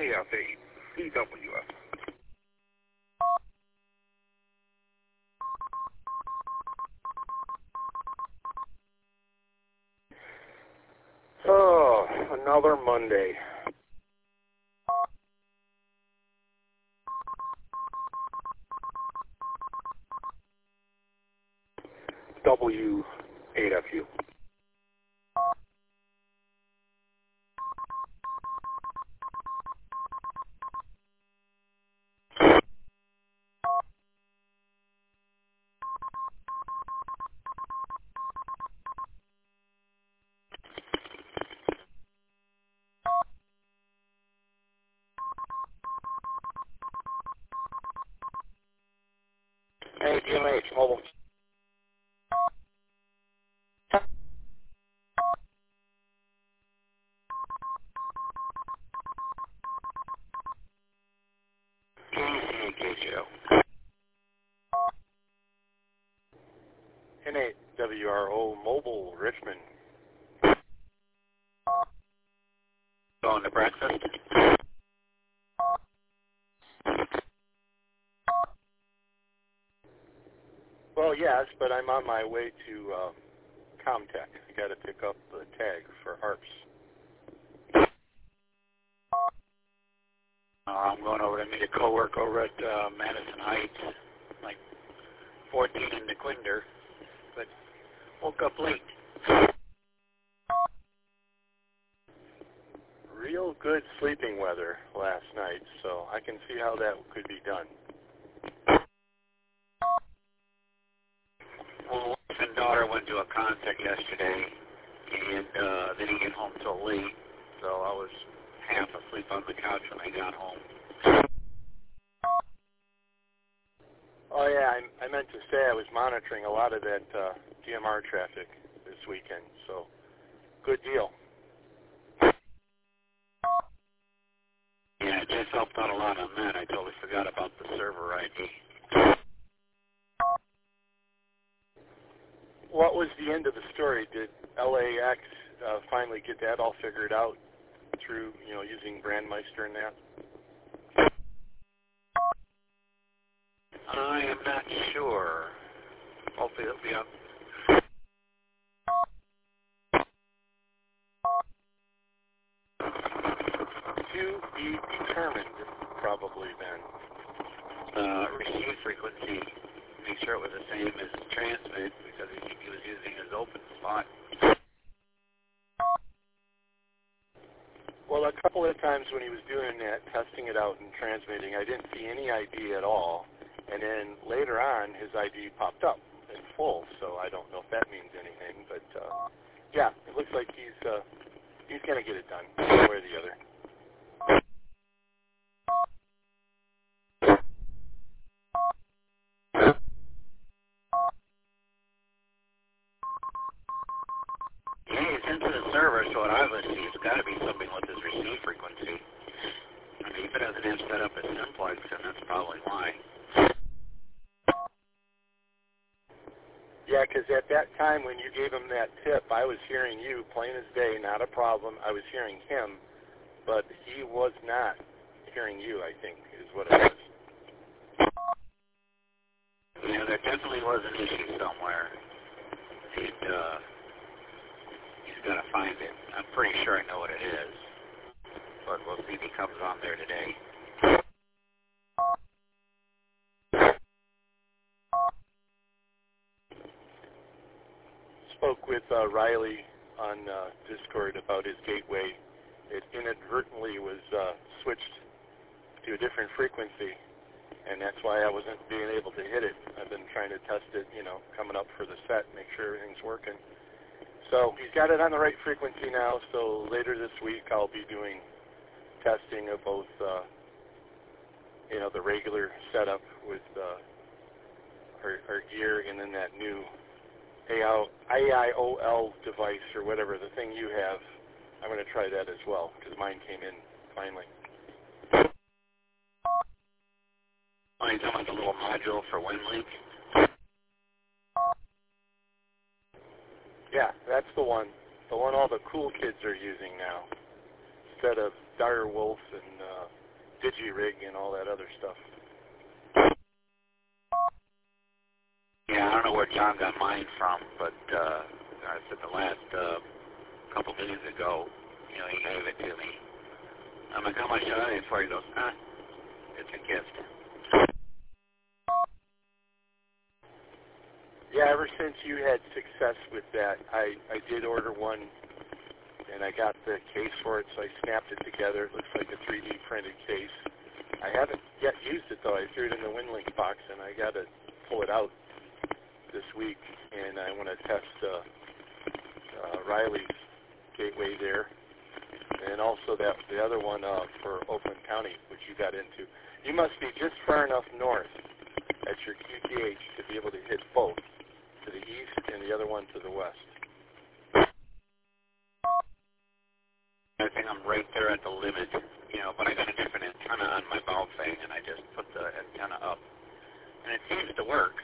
KF8, CWF. Oh, another Monday. W8FU. Hey, GMH, mobile. KCHO. N8WRO Mobile, Richmond. Going to breakfast? Well, yes, but I'm on my way to Comtech. I got to pick up the tag for harps. I'm going over to meet a coworker over at Madison Heights, like 14 in DeQuinder, but woke up late. Real good sleeping weather last night, so I can see how that could be done. Well, wife and daughter went to a concert yesterday, and they didn't get home till late, so I was half asleep on the couch when I got home. Oh yeah, I meant to say I was monitoring a lot of that DMR traffic this weekend, so good deal. Yeah, it just helped out a lot on that. I totally forgot about the server ID. What was the end of the story? Did LAX finally get that all figured out through, using Brandmeister and that? I am not sure. Hopefully it'll be up. To be determined, probably then. Receive frequency. Make sure it was the same as transmit because he was using his open spot. Well, a couple of times when he was doing that, testing it out and transmitting, I didn't see any ID at all. And then later on, his ID popped up in full, so I don't know if that means anything. But, yeah, it looks like he's going to get it done, one way or the other. Yeah, he's into the server, so what I would see, it's got to be something with his receive frequency. I mean, if it doesn't have set up as simplex, then that's probably why. Yeah, because at that time when you gave him that tip, I was hearing you plain as day, not a problem. I was hearing him, but he was not hearing you, I think, is what it was. Yeah, there definitely was an issue somewhere. He's got to find it. I'm pretty sure I know what it is, but we'll see if he comes on there today. Spoke with Riley on Discord about his gateway. It inadvertently was switched to a different frequency, and that's why I wasn't being able to hit it. I've been trying to test it, coming up for the set, make sure everything's working. So he's got it on the right frequency now, so later this week I'll be doing testing of both, the regular setup with our gear and then that new AIOL device or whatever, the thing you have. I'm going to try that as well because mine came in finally. Oh, you're talking about the little module for WinLink? Yeah, that's the one. The one all the cool kids are using now. instead of Dire Wolf and DigiRig and all that other stuff. Yeah, I don't know where John got mine from, but I said the last couple days ago, you know, he gave it to me. I'm like, how much should I for? He goes, it's a gift. Yeah, ever since you had success with that, I did order one, and I got the case for it, so I snapped it together. It looks like a 3D printed case. I haven't yet used it, though. I threw it in the WinLink box, and I got to pull it out this week, and I want to test Riley's gateway there, and also the other one for Oakland County, which you got into. You must be just far enough north at your QTH to be able to hit both, to the east and the other one to the west. I think I'm right there at the limit, you know, but I got a different antenna on my Baofeng, and I just put the antenna up, and it seems to work.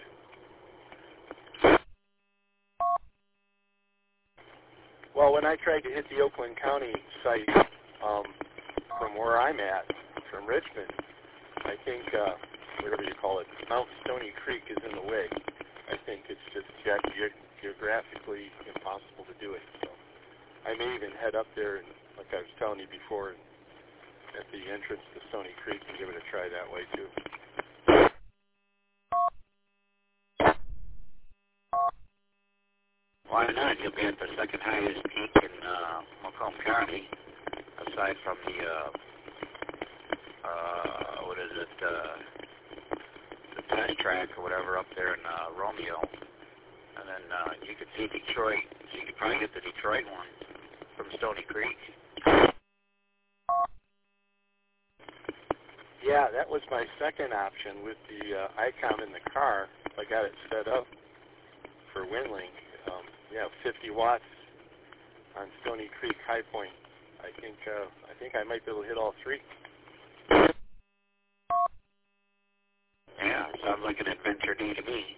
Well, when I tried to hit the Oakland County site from where I'm at, from Richmond, I think, whatever you call it, Mount Stony Creek is in the way. I think it's just geographically impossible to do it. So I may even head up there, and, like I was telling you before, at the entrance to Stony Creek and give it a try that way, too. Why not? You'll be at the second highest peak in Macomb County, aside from the, the test track or whatever up there in Romeo. And then you could see Detroit. So you could probably get the Detroit one from Stony Creek. Yeah, that was my second option with the ICOM in the car. I got it set up for WinLink. Yeah, 50 watts on Stony Creek High Point. I think I might be able to hit all three. Yeah, sounds like an adventure day to me.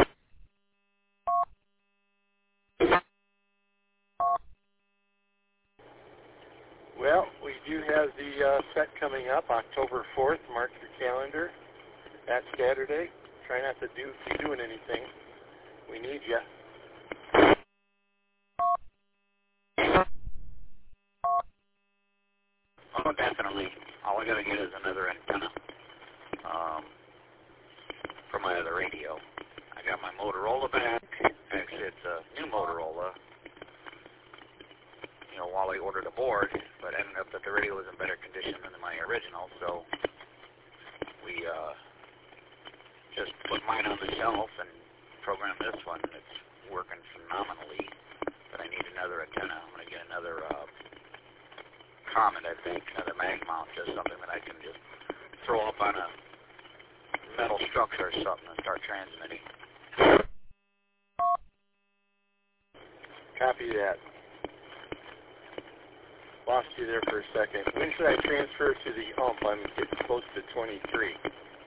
Well, we do have the set coming up, October 4th. Mark your calendar. That Saturday. Try not to be doing anything. We need you. Oh, definitely. All I got to get is another antenna for my other radio. I got my Motorola back. Actually, it's a new Motorola. You know, Wally ordered a board, but ended up that the radio was in better condition than my original, so we just put mine on the shelf and programmed this one. It's working phenomenally, but I need another antenna. I'm going to get another Comet, I think, another mag mount, just something that I can just throw up on a metal structure or something and start transmitting. Copy that. Lost you there for a second. When should I transfer to the ump? I'm getting close to 23.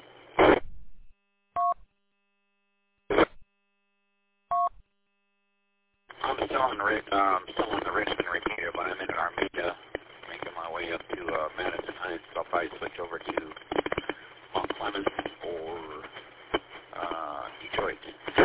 I'm still on the Richmond repeater, but I'm in Armada, making my way up to Madison Heights. So I'll probably switch over to Mount Clemens or Detroit.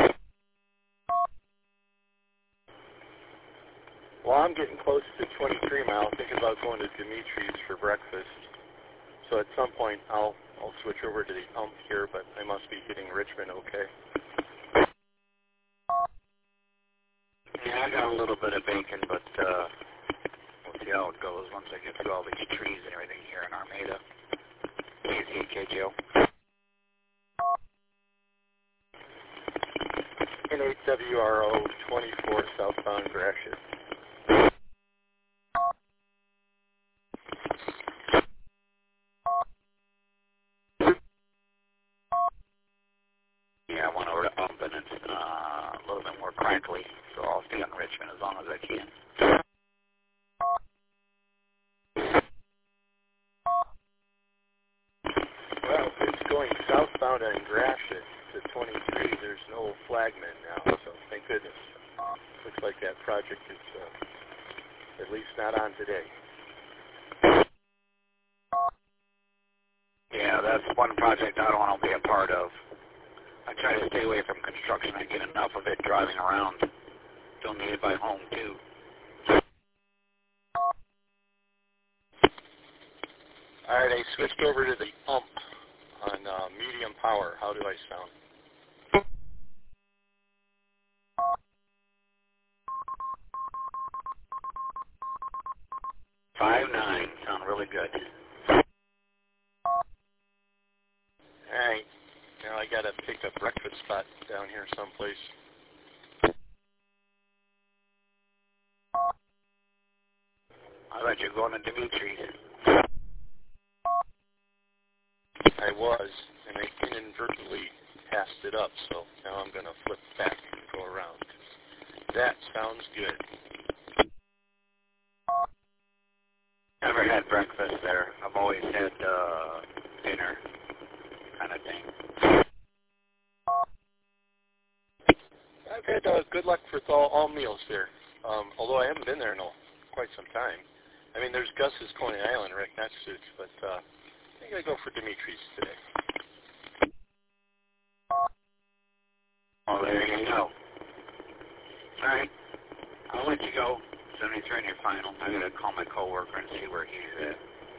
Well, I'm getting close to 23 miles. Thinking about going to Dimitri's for breakfast. So at some point, I'll switch over to the ump here, but I must be hitting Richmond okay. Yeah, I got a little bit of bacon, but we'll see how it goes once I get through all these trees and everything here in Armada. KZKJO. N8WRO 24 southbound Gratiot. Yeah, I went over to ump and it's a little bit more crackly, so I'll stay on Richmond as long as I can. Well, it's going southbound on Gratiot to 23. There's no flagman now, so thank goodness. Looks like that project is at least not on today. one project I don't want to be a part of. I try to stay away from construction. I get enough of it driving around. Don't need it by home, too. All right, I switched over to the ump on medium power. How do I sound? 5.9. Sound really good. All right. Now I got to pick a breakfast spot down here someplace. I thought you were going to Dimitri's. I was, and I inadvertently passed it up, so now I'm going to flip back and go around. That sounds good. Never had breakfast there. I've always had dinner kind of thing. I've had good luck with all meals there, although I haven't been there in quite some time. I mean, there's Gus's Coney Island right next to it, but I think I go for Dimitri's today. Oh, there you go. All right. I'll let you go. 73 in your final. I'm going to call my coworker and see where he's at.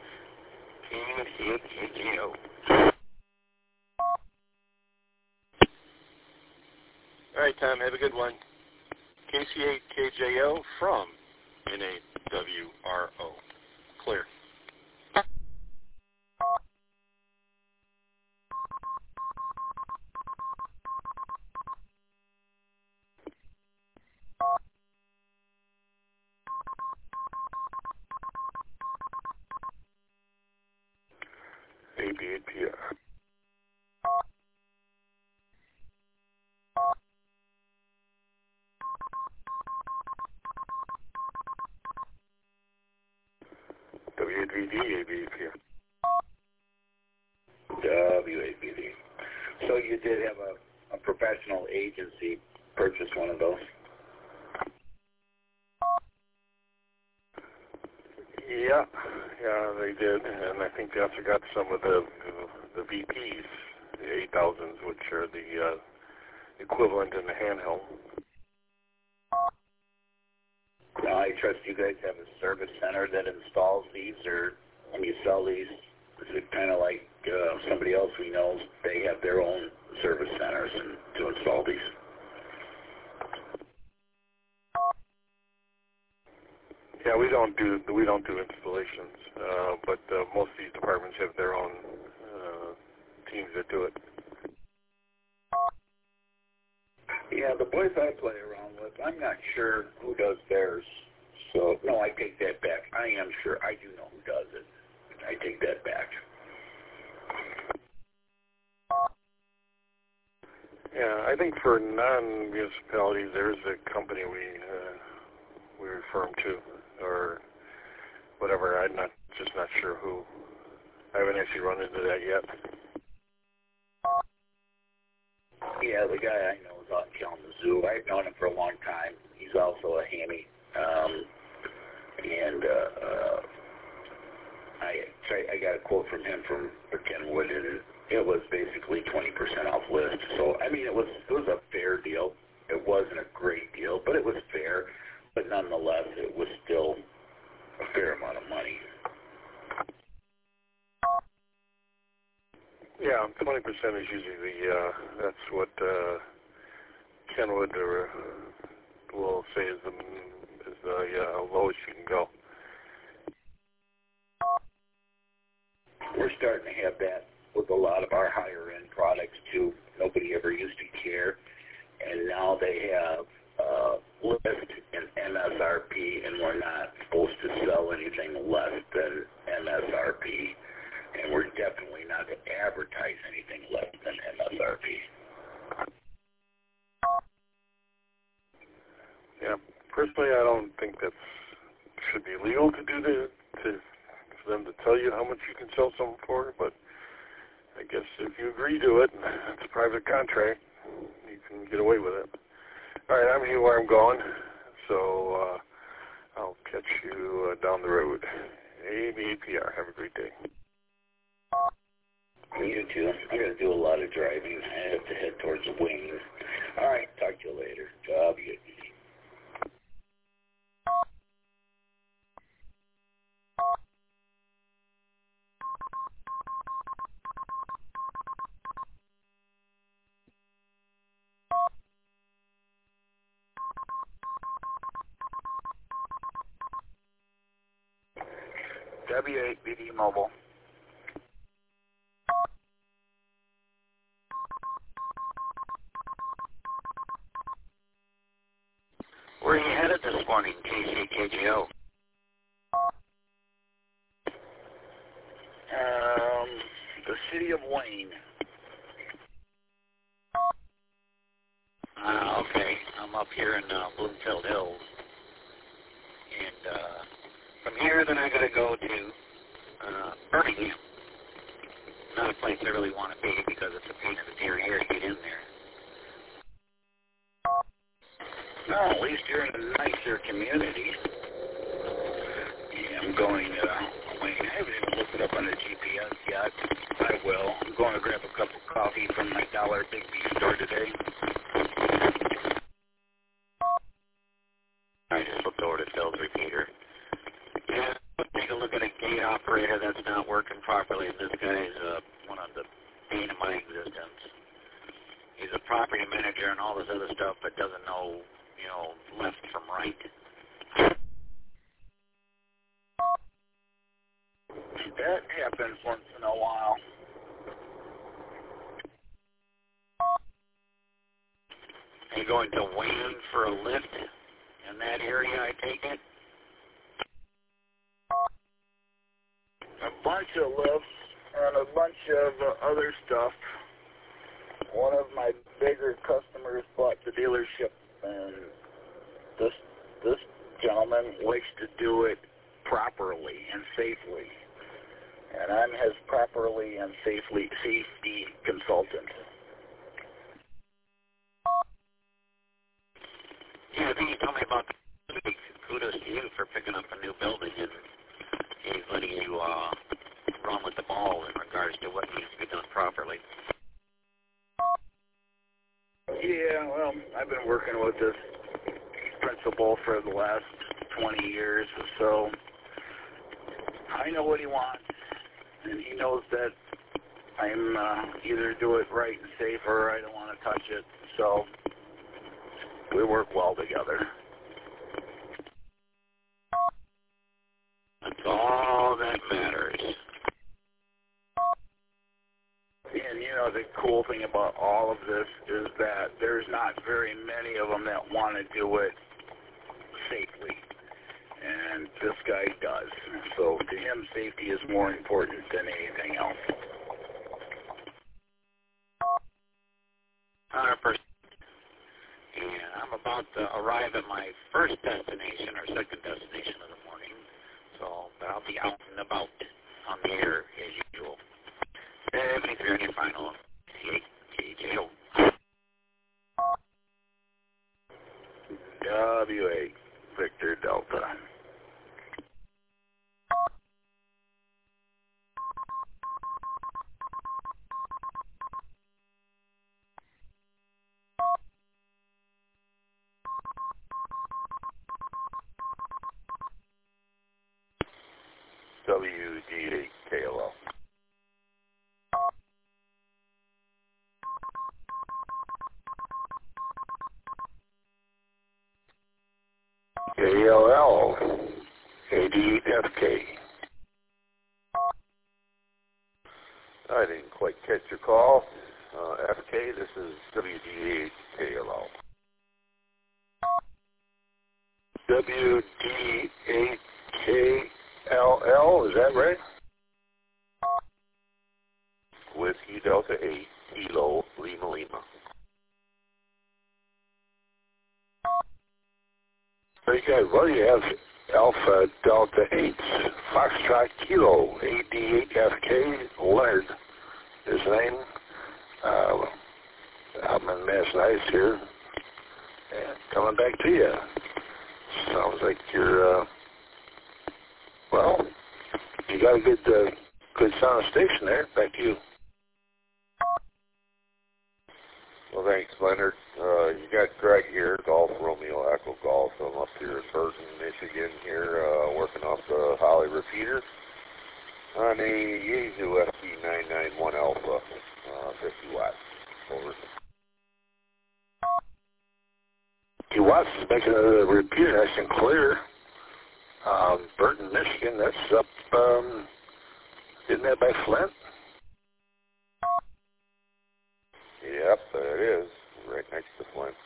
KCHKJO. All right, Tom, have a good one. KC8KJO from NAWRO. Clear. AB8PR. W8VD, AB8PR. W8BD. So you did have a professional agency purchase one of those? Yeah, they did, and I think they also got some of the VPs, the 8000s, which are the equivalent in the handheld. Now, I trust you guys have a service center that installs these, or when you sell these, is it kind of like somebody else we know, they have their own service centers to install these? Yeah, we don't do installations, but most of these departments have their own teams that do it. Yeah, the boys I play around with, I'm not sure who does theirs. So, no, I take that back. I am sure. I do know who does it. I take that back. Yeah, I think for non-municipalities, there's a company we refer them to, or whatever. I'm just not sure who. I haven't actually run into that yet. Yeah, the guy I know is out in Kalamazoo. I've known him for a long time. He's also a hammy. I got a quote from him for Kenwood, and it was basically 20% off list. So, I mean, it was a fair deal. It wasn't a great deal, but it was fair. But nonetheless, it was still a fair amount of money. Yeah, 20% is usually that's what Kenwood will say is the lowest you can go. We're starting to have that with a lot of our higher-end products, too. Nobody ever used to care. And now they have list and MSRP, and we're not supposed to sell anything less than MSRP. And we're definitely not to advertise anything less than MSRP. Yeah, personally, I don't think that should be legal to do for them to tell you how much you can sell something for, but I guess if you agree to it, it's a private contract, you can get away with it. All right, I'm here where I'm going, so I'll catch you down the road. ABPR, have a great day. You too. I got to do a lot of driving. I have to head towards Wayne. All right, talk to you later. W. W8 BD Mobile. Where are you headed this morning, KCKGO? The city of Wayne. Okay. I'm up here in Bloomfield Hills. And from here, then I got to go to Birmingham. Not a place I really want to be because it's a pain in the deer ear to get in there. No, at least you're in a nicer community. Yeah, I'm going Wayne. I haven't even looked it up on the GPS yet. I will. I'm going to grab a cup of coffee from my Dollar Big B store today. I just looked over to Phil's repeater. Yeah, take a look at a gate operator that's not working properly. This guy's one of the pain of my existence. He's a property manager and all this other stuff, but doesn't know, left from right. That happens once in a while. Are you going to Wayne for a lift in that area, I take it? A bunch of lifts and a bunch of other stuff. One of my bigger customers bought the dealership, and this gentleman likes to do it properly and safely. And I'm his properly and safety consultant. Yeah, I think you told me about the kudos to you for picking up a new building and he's letting you run with the ball in regards to what needs to be done properly. Yeah, well, I've been working with this principal for the last 20 years or so. I know what he wants, and he knows that I'm either do it right and safe or I don't want to touch it, so we work well together. That's all that matters. And, the cool thing about all of this is that there's not very many of them that want to do it safely. And this guy does. So to him, safety is more important than anything else. 100%. And I'm about to arrive at my first destination or second destination of the morning. So I'll be out and about on the air as usual. 73 on your final. KJO. W8 Victor Delta. WD8 KLL. KLL, AD8FK. I didn't quite catch your call. FK, this is WD8 KLL. WD8 KLL, is that right? Whiskey Delta 8, Kilo Lima Lima. Very good. Well, you have Alpha Delta 8, Foxtrot Kilo, AD8FK, Leonard, his name. I'm in Mass Nice here, and coming back to you. Sounds like you're, well, you got a good sound station there. Back to you. Thanks, Leonard. You got Greg here, Golf Romeo Echo Golf. I'm up here in Burton, Michigan here, working off the Holly repeater on a Yaesu FT991 Alpha, 50 watts. Over. 50 watts is making a repeater nice and clear. Burton, Michigan, that's up, isn't that by Flint? Yep, there it is, right next to Flint.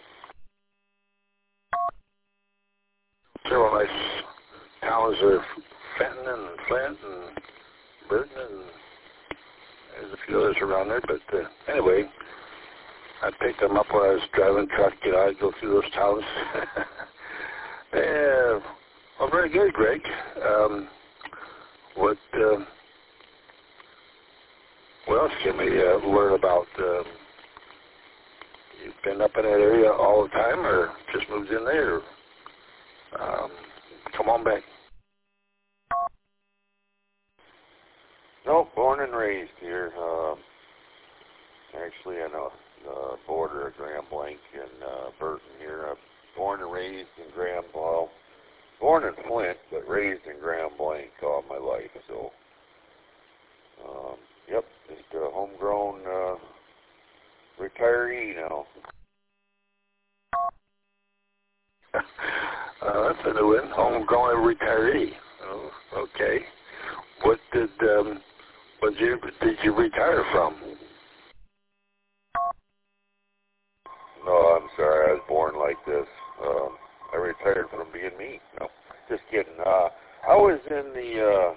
Several nice towns are Fenton and Flint and Burton, and there's a few others around there, but anyway, I picked them up when I was driving a truck, I'd go through those towns. Yeah, well, very good, Greg. What else can we learn about? You've been up in that area all the time, or just moved in there? Come on back. No, born and raised here. Actually, on the border of Grand Blanc and Burton here. Born and raised in Grand Blanc. Born in Flint, but raised in Grand Blanc all my life. So, yep, just a homegrown retiree now. That's a new one. Homegrown retiree. Oh, okay. What did you retire from? No, I'm sorry. I was born like this. I retired from being me. No, just kidding. I was in the,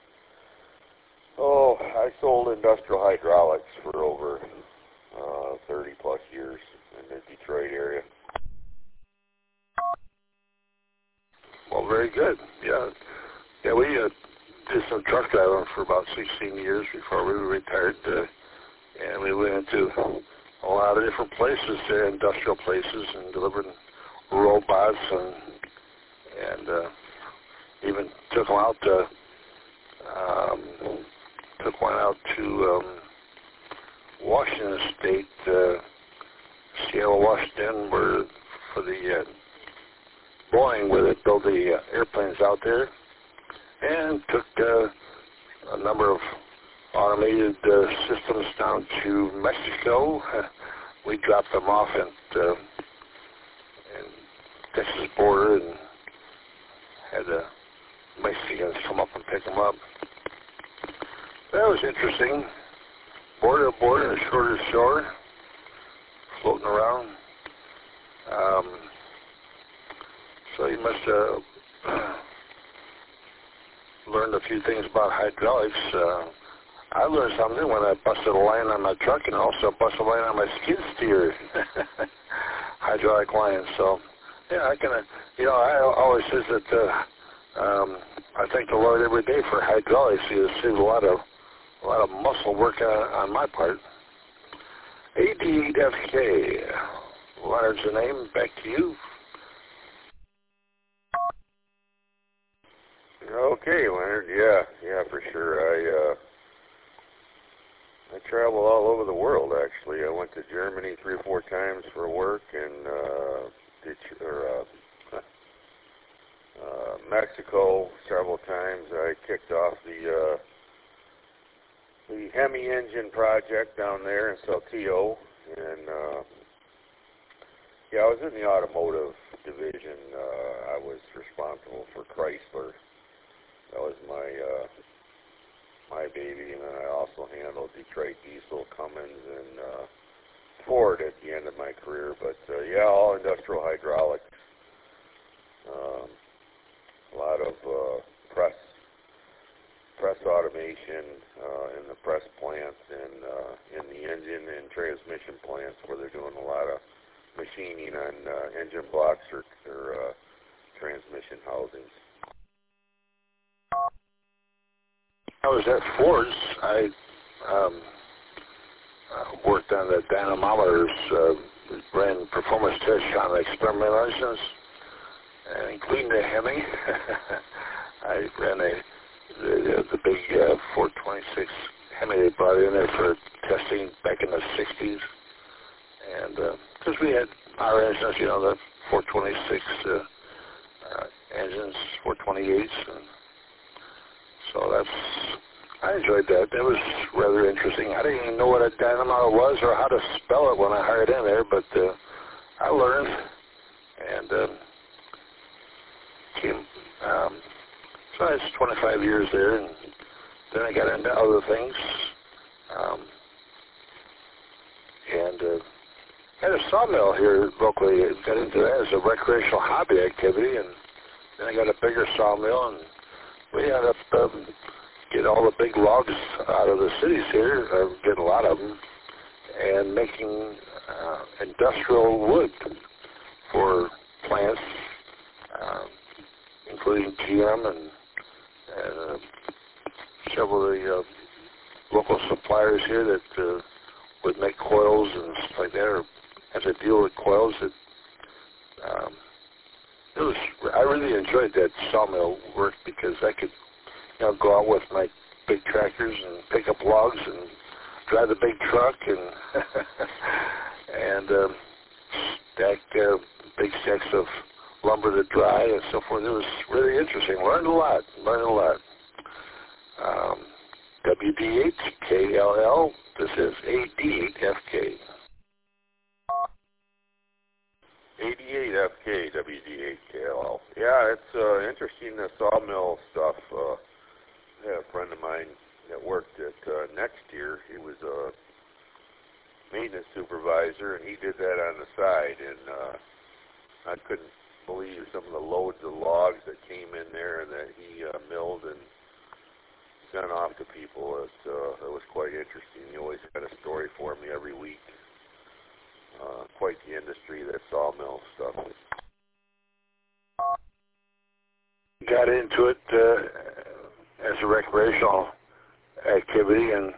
I sold industrial hydraulics for over 30 plus years in the Detroit area. Well, very good. Yeah, we did some truck driving for about 16 years before we retired, and we went into a lot of different places there, industrial places, and delivering robots, and even took one out to Washington State, Seattle, Washington, where for the Boeing, where they build the airplanes out there, and took a number of automated systems down to Mexico. We dropped them off at Texas border and had Mexicans come up and pick them up. That was interesting. Border to border, shore to shore, floating around. So you must have learned a few things about hydraulics. I learned something when I busted a line on my truck and also busted a line on my skid steer. Hydraulic line. So, yeah, I always says that I thank the Lord every day for hydraulics. He has saved a lot of muscle work on my part. AD8FK. Leonard's the name. Back to you. Okay, Leonard. Yeah, for sure. I travel all over the world, actually. I went to Germany 3 or 4 times for work, and Mexico several times. I kicked off the Hemi engine project down there in Saltillo, and I was in the automotive division. I was responsible for Chrysler. That was my baby, and then I also handled Detroit Diesel, Cummins, and Ford at the end of my career. But all industrial hydraulics. A lot of press automation in the press plants and in the engine and transmission plants, where they're doing a lot of machining on engine blocks or transmission housings. I was at Ford's. I worked on the dynamometers, ran performance tests on the experimental engines, including the Hemi. I ran the big 426 Hemi they brought in there for testing back in the 60s, and because we had our engines, you know, the 426 engines, 428s, and so I enjoyed that. It was rather interesting. I didn't even know what a dynamo was or how to spell it when I hired in there, but I learned, and so I was 25 years there, and then I got into other things, and had a sawmill here locally. I got into that as a recreational hobby activity, and then I got a bigger sawmill, and we ended up getting all the big logs out of the cities here, getting a lot of them, and making industrial wood for plants, including GM and several of the local suppliers here that would make coils and stuff like that, or have to deal with coils. I really enjoyed that sawmill work because I could, you know, go out with my big tractors and pick up logs and drive the big truck and and stack big stacks of lumber to dry and so forth. It was really interesting. Learned a lot. WD8KLL. This is AD8FK. 88FK WD8KLL. Yeah, it's interesting, the sawmill stuff. I had a friend of mine that worked at Next Year. He was a maintenance supervisor, and he did that on the side. And I couldn't believe some of the loads of logs that came in there and that he milled and sent off to people. It was quite interesting. He always had a story for me every week. Quite the industry, that sawmill stuff. Got into it as a recreational activity, and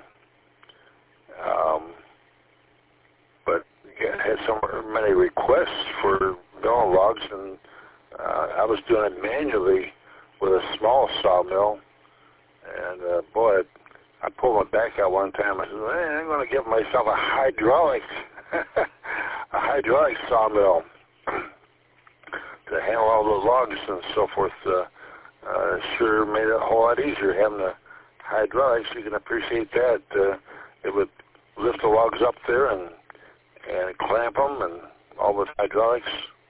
but had so many requests for milling logs, and I was doing it manually with a small sawmill, and boy, I pulled my back out one time. I said, "Man, I'm going to give myself a hydraulic sawmill to handle all those logs and so forth." Sure made it a whole lot easier having the hydraulics. You can appreciate that. It would lift the logs up there and clamp them, and all with hydraulics.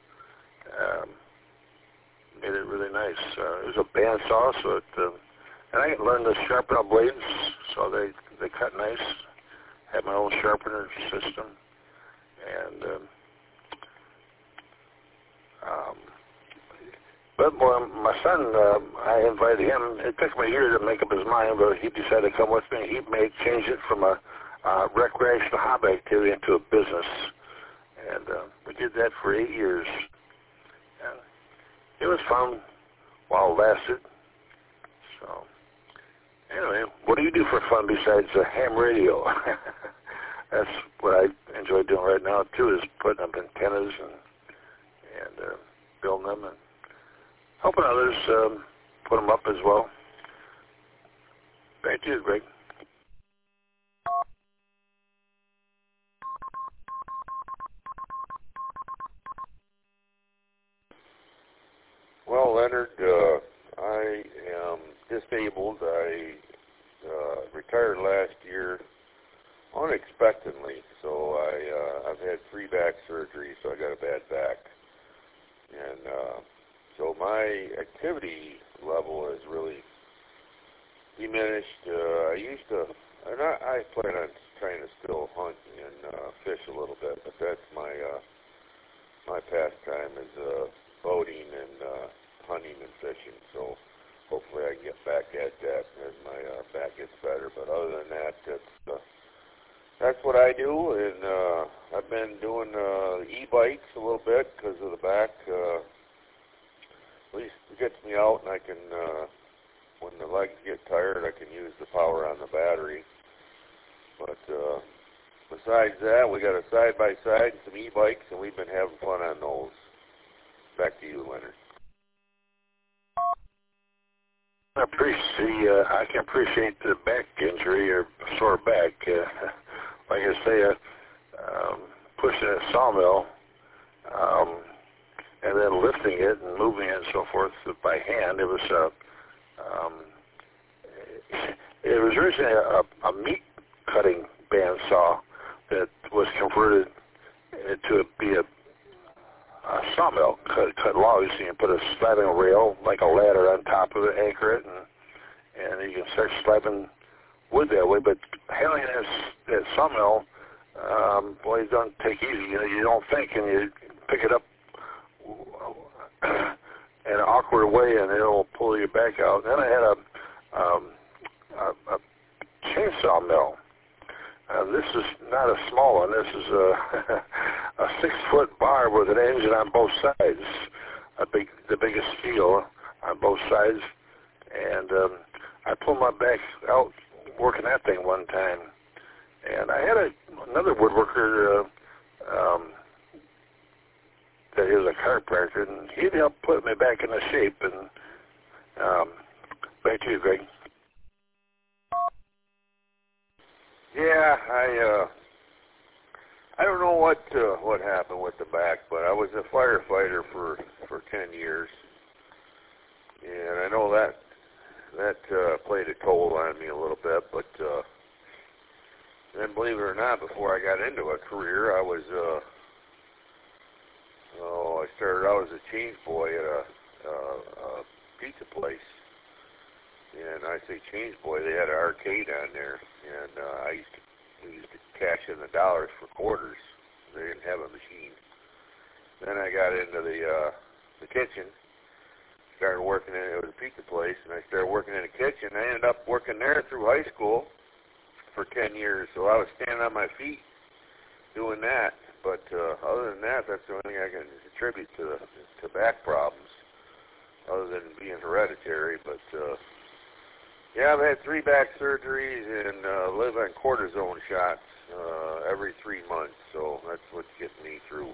Made it really nice. It was a bandsaw, so and I learned to sharpen up blades, so they cut nice. Had my own sharpener system, and but my son, I invited him. It took me a year to make up his mind, but he decided to come with me. He changed it from a recreational hobby activity into a business, and we did that for 8 years. And it was fun while it lasted. So anyway, what do you do for fun besides ham radio? That's what I enjoy doing right now too, is putting up antennas and building them and helping others put them up as well. Back to you, Greg. Well, Leonard, I am disabled. I retired last year unexpectedly, so I've had 3 back surgeries, so I got a bad back, and so my activity level has really diminished. I plan on trying to still hunt and fish a little bit, but that's my pastime is boating and hunting and fishing. So hopefully I can get back at that as my back gets better. But other than that, that's what I do, and I've been doing e-bikes a little bit because of the back. At least it gets me out, and I can, when the legs get tired, I can use the power on the battery. But besides that, we got a side-by-side and some e-bikes, and we've been having fun on those. Back to you, Leonard. I can appreciate the back injury or sore back. Like I say, pushing a sawmill, and then lifting it and moving it and so forth by hand. It was originally a meat cutting bandsaw that was converted to be a sawmill, cut logs, and you put a slabing rail like a ladder on top of it, anchor it, and you can start slabbing wood that way. But handling that sawmill, boy, it doesn't take easy. You don't think, and you pick it up in an awkward way, and it'll pull your back out. Then I had a chainsaw mill. This is not a small one. This is a 6-foot bar with an engine on both sides, the biggest steel on both sides. And I pulled my back out working that thing one time. And I had another woodworker that is a chiropractor, and he'd help put me back into shape. And back to you, Greg. Yeah, I don't know what happened with the back, but I was a firefighter for 10 years, and I know that played a toll on me a little bit. But then, believe it or not, before I got into a career, I was I started out as a change boy at a pizza place. And I say change boy, they had an arcade on there, and we used to cash in the dollars for quarters. They didn't have a machine. Then I got into the kitchen, started working in it was a pizza place, and I started working in the kitchen. I ended up working there through high school for 10 years, so I was standing on my feet doing that. But other than that, that's the only thing I can attribute to back problems, other than being hereditary. But yeah, I've had 3 back surgeries and live on cortisone shots every 3 months, so that's what's getting me through.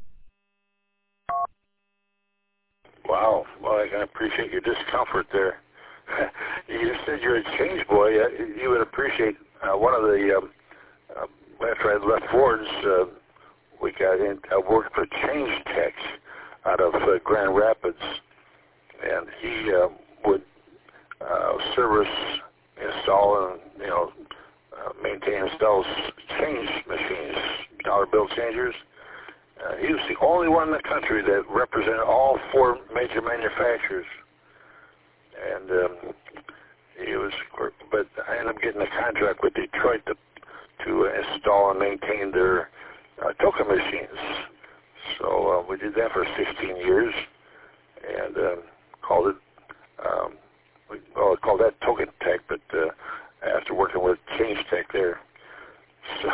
Wow. Well, I can appreciate your discomfort there. You said you're a change boy. You would appreciate one of the, after I left Ford's, we got in, I worked for Change Tech out of Grand Rapids, and he would service, install, and maintain, installs change machines, dollar bill changers. He was the only one in the country that represented all 4 major manufacturers, and he was. But I ended up getting a contract with Detroit to install and maintain their token machines. So we did that for 16 years, and called it. We called that Token Tech, but after working with Change Tech there, so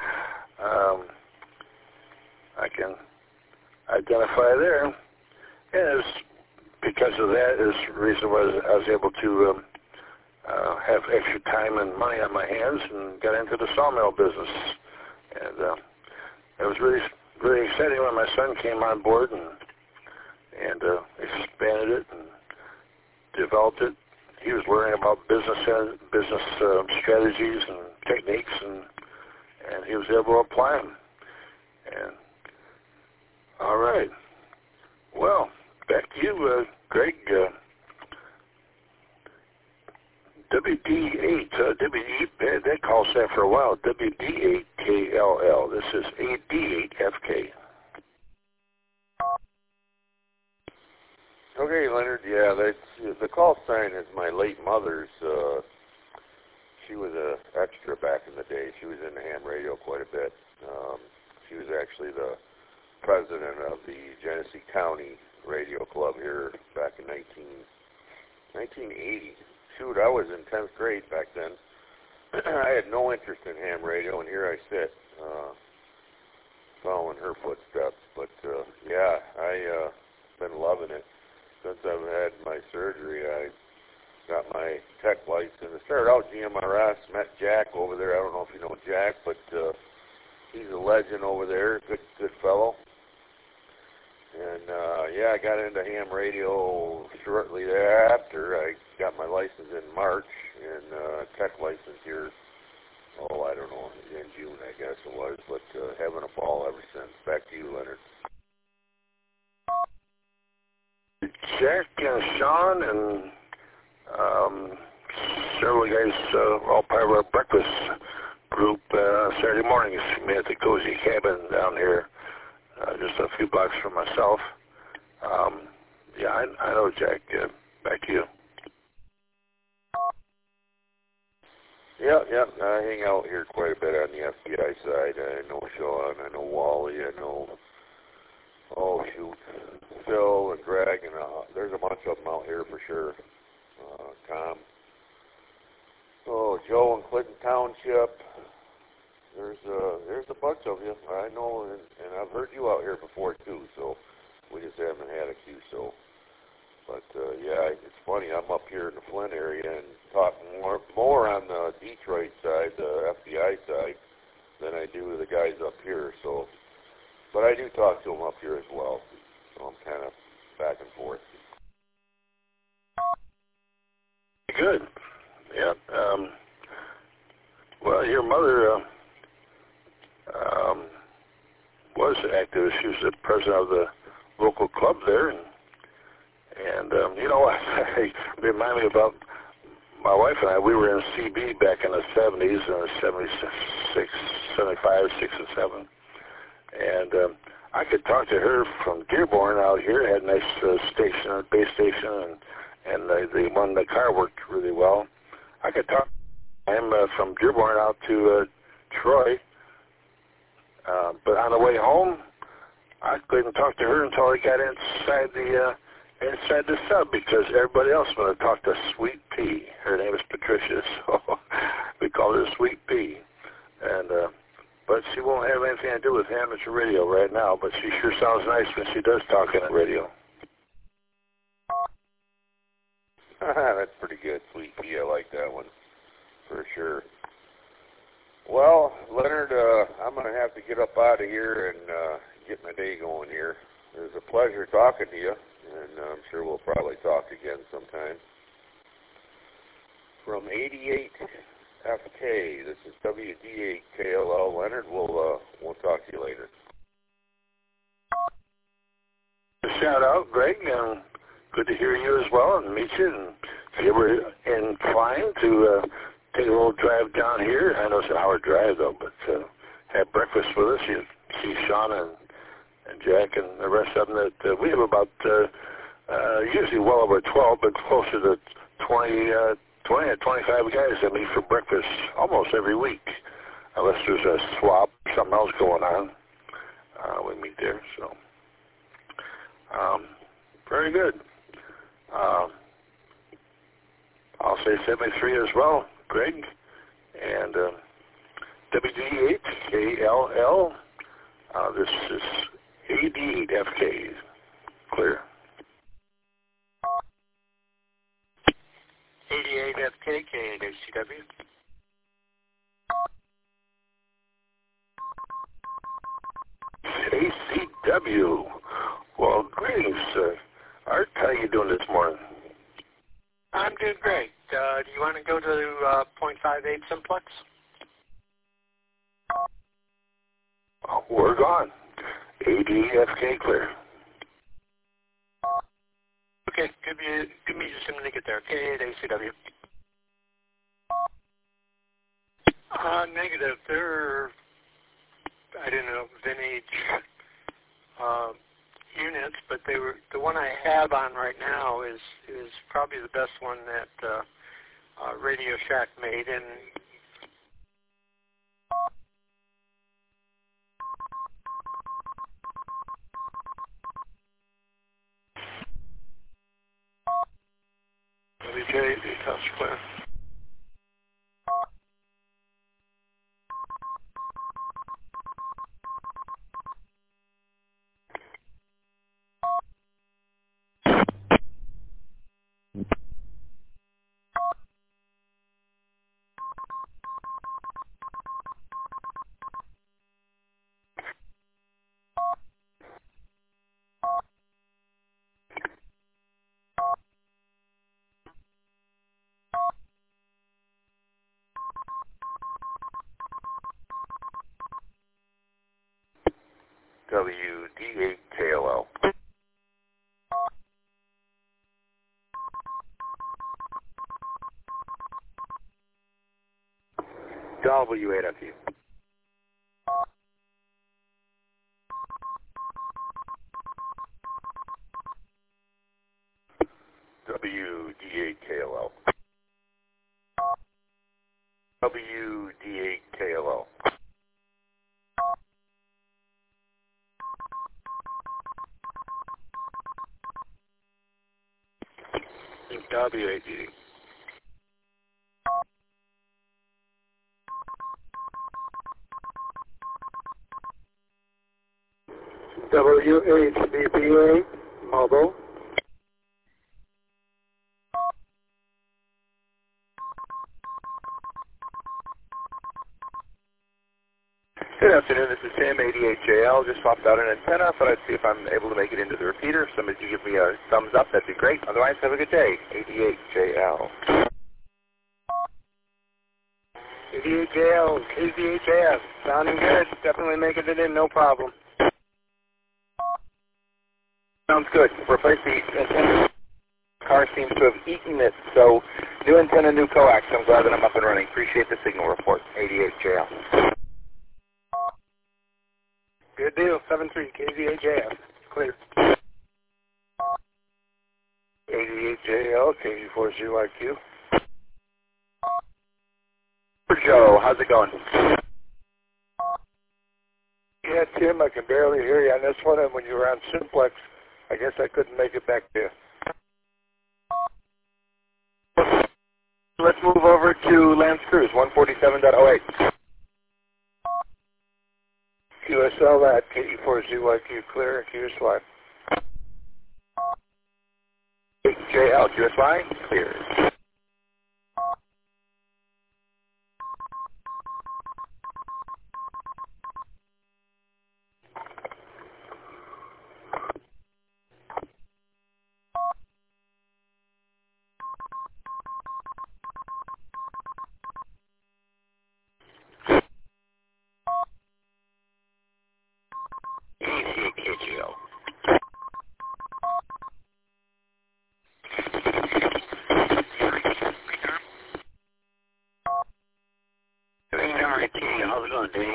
I can identify there. And it's because of that is the reason why I was able to have extra time and money on my hands and got into the sawmill business. And it was really, really exciting when my son came on board and expanded it and developed it. He was learning about business strategies and techniques, and he was able to apply them. And all right, well, back to you, Greg. WD8, that call sat for a while. WD8KLL. This is AD8FK. Okay, Leonard. Yeah, the call sign is my late mother's. She was an extra back in the day. She was in the ham radio quite a bit. She was actually the president of the Genesee County Radio Club here back in 1980. Shoot, I was in 10th grade back then. I had no interest in ham radio, and here I sit following her footsteps. But, yeah, I've been loving it. Since I've had my surgery, I got my tech license. I started out GMRS, met Jack over there. I don't know if you know Jack, but he's a legend over there, good fellow. And, yeah, I got into ham radio shortly thereafter. I got my license in March, and tech license here, I don't know, in June, I guess it was, but having a ball ever since. Back to you, Leonard. Jack and Sean and several guys, all part of our breakfast group Saturday mornings. Me at the Cozy Cabin down here, just a few blocks from myself. Yeah, I know, Jack. Back to you. Yep. I hang out here quite a bit on the FBI side. I know Sean, I know Wally, I know, Phil and Greg, and there's a bunch of them out here for sure. Tom. Joe in Clinton Township. There's a bunch of you. I know, and I've heard you out here before too. So we just haven't had a cue. So, but yeah, it's funny. I'm up here in the Flint area and talk more on the Detroit side, the FBI side, than I do the guys up here. So, but I do talk to them up here as well. So I'm kind of back and forth. Good. Yeah. Well, your mother was active. She was the president of the local club there, and you know, it remind me about my wife and I. We were in CB back in the 70s, 76, 75, 6, and 7, and I could talk to her from Dearborn out here. Had a nice station, base station, and the car worked really well. I could talk. I'm from Dearborn out to Troy, but on the way home, I couldn't talk to her until I got inside the sub, because everybody else wanted to talk to Sweet Pea. Her name is Patricia, so we called her Sweet Pea. And but she won't have anything to do with amateur radio right now. But she sure sounds nice when she does talk on the radio. That's pretty good, Sweet Pea. I like that one for sure. Well, Leonard, I'm going to have to get up out of here and get my day going here. It was a pleasure talking to you, and I'm sure we'll probably talk again sometime. From 88 FK, this is WD8KLL. Leonard, we'll talk to you later. Shout out, Greg, and good to hear you as well and meet you. And if you were inclined to take a little drive down here, I know it's an hour drive though, but have breakfast with us. You see Sean and Jack and the rest of them. That we have about usually well over 12, but closer to 20 or 25 guys that meet for breakfast almost every week, unless there's a swap, something else going on. We meet there, so very good. I'll say 73 as well, Greg, and WD8KLL. This is 88FK. Clear. 88FK, KHCW. ACW. Well, greetings, sir. Art, how you doing this morning? I'm doing great. Do you want to go to 0.58 simplex? We're gone. ADFK clear. Okay, give me just a minute to get there. K8ACW. Negative. They're, I don't know, vintage units, but they were the one I have on right now is probably the best one that Radio Shack made, and WJ, touch clear. WD8KLL. W8FU. WD8KLL. WD8KLL. W8DD. WHBBA, mobile. Good afternoon, this is Tim, 88JL. Just swapped out an antenna, thought I'd see if I'm able to make it into the repeater. If somebody could give me a thumbs up, that'd be great. Otherwise, have a good day. 88JL. 88JL, KZHF, sounding good. Definitely making it in, no problem. Sounds good. Replace the antenna. Car seems to have eaten it, so new antenna, new coax. I'm glad that I'm up and running. Appreciate the signal report. 88JL. Good deal, 7-3, KZHF, clear. 88JL, KG4ZYQ. Joe, how's it going? Yeah, Tim, I can barely hear you on this one, and when you were on Simplex, I guess I couldn't make it back there. Let's move over to Lance Cruz, 147.08. QSL at KE4ZYQ clear, QSY. JL, QSY, clear. KZHL. How's it going, Dave?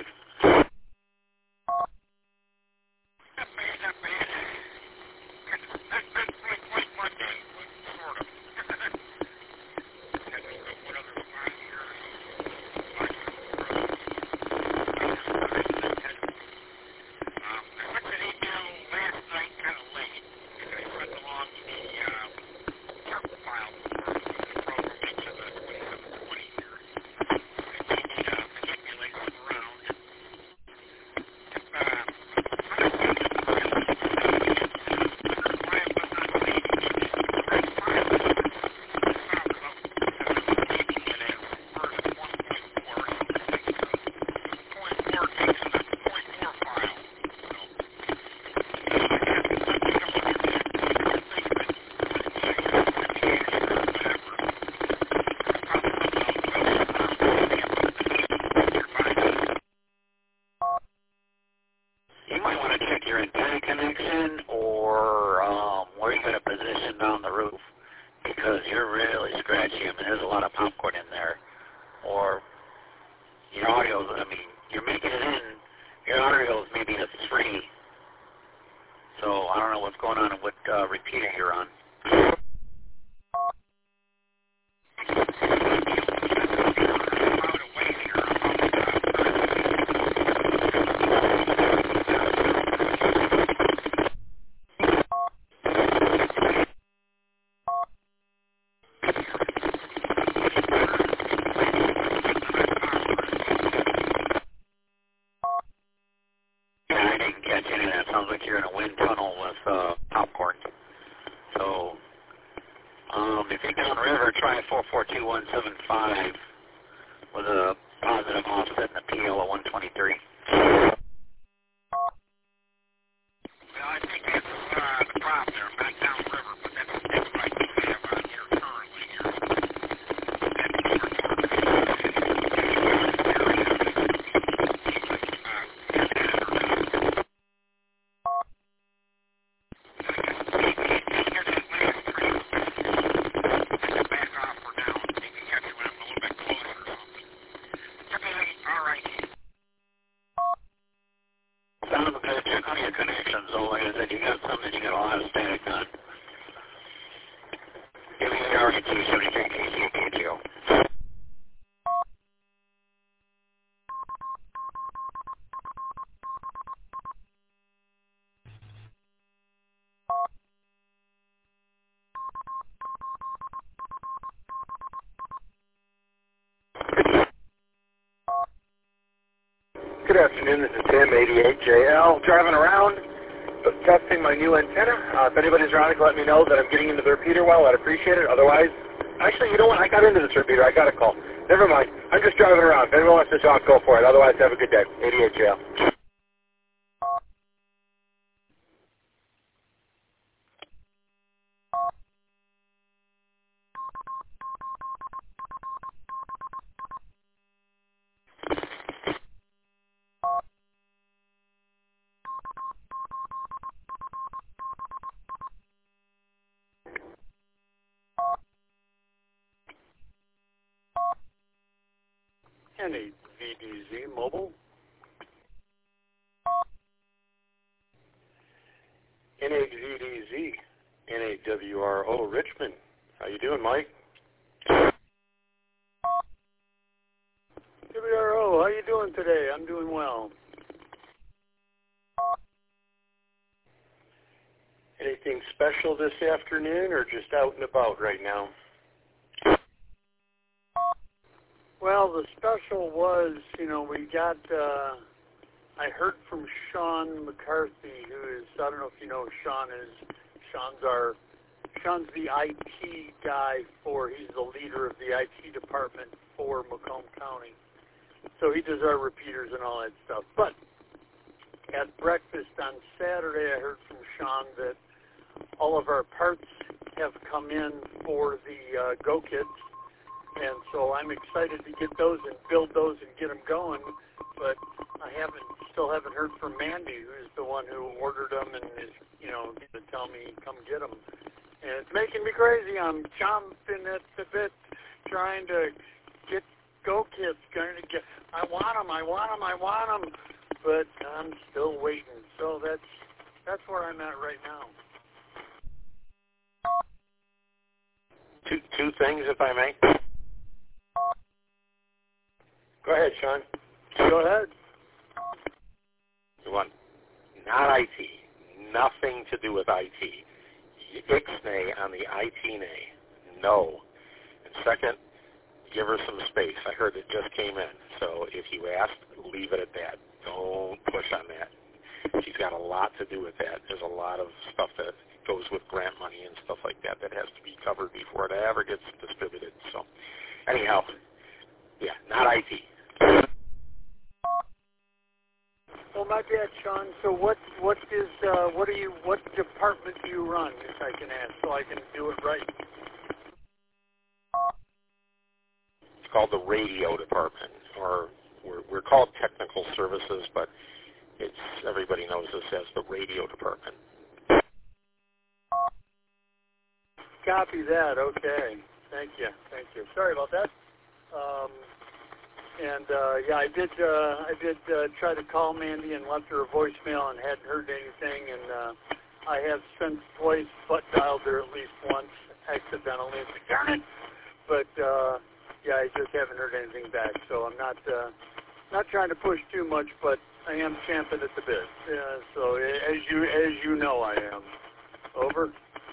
If you're downriver, try 442-175 with a positive offset in the PL of 123. Well, I think that's the problem there. I'm back downriver, but that's what we have on here currently here. got some that you got a lot of static on. Give me the RG 273 KCKTO. Good afternoon, this is Tim, 88JL, driving around, testing my new antenna. If anybody's around, can let me know that I'm getting into the repeater well, I'd appreciate it. Otherwise, actually, you know what, I got into this repeater, I got a call. Never mind, I'm just driving around. If anyone wants to talk, go for it. Otherwise, have a good day. 88JL. NAVDZ Mobile. NAVDZ, NAWRO Richmond. How you doing, Mike? WRO, how you doing today? I'm doing well. Anything special this afternoon or just out and about right now? Well, the special was, we got, I heard from Sean McCarthy, who is, I don't know if you know who Sean is. Sean's the IT guy he's the leader of the IT department for Macomb County. So he does our repeaters and all that stuff. But at breakfast on Saturday, I heard from Sean that all of our parts have come in for the Go Kits. And so I'm excited to get those and build those and get them going. But I still haven't heard from Mandy, who's the one who ordered them and is, going to tell me come get them. And it's making me crazy. I'm chomping at the bit, trying to get Go Kits. I want them. But I'm still waiting. So that's where I'm at right now. Two things, if I may. Go ahead, Sean. Go ahead. One, not IT. Nothing to do with IT. Ixnay on the IT-nay. No. And second, give her some space. I heard it just came in. So if you ask, leave it at that. Don't push on that. She's got a lot to do with that. There's a lot of stuff that goes with grant money and stuff like that that has to be covered before it ever gets distributed. So anyhow, yeah, not IT. Well, my bad, Sean. So what department do you run, if I can ask, so I can do it right? It's called the radio department, or we're called technical services, but everybody knows this as the radio department. Copy that. Okay. Thank you. Sorry about that. I did try to call Mandy and left her a voicemail and hadn't heard anything, and I have since twice butt dialed her at least once accidentally. Darn it! But I just haven't heard anything back. So I'm not trying to push too much, but I am champing at the bit. So as you know, I am. Over.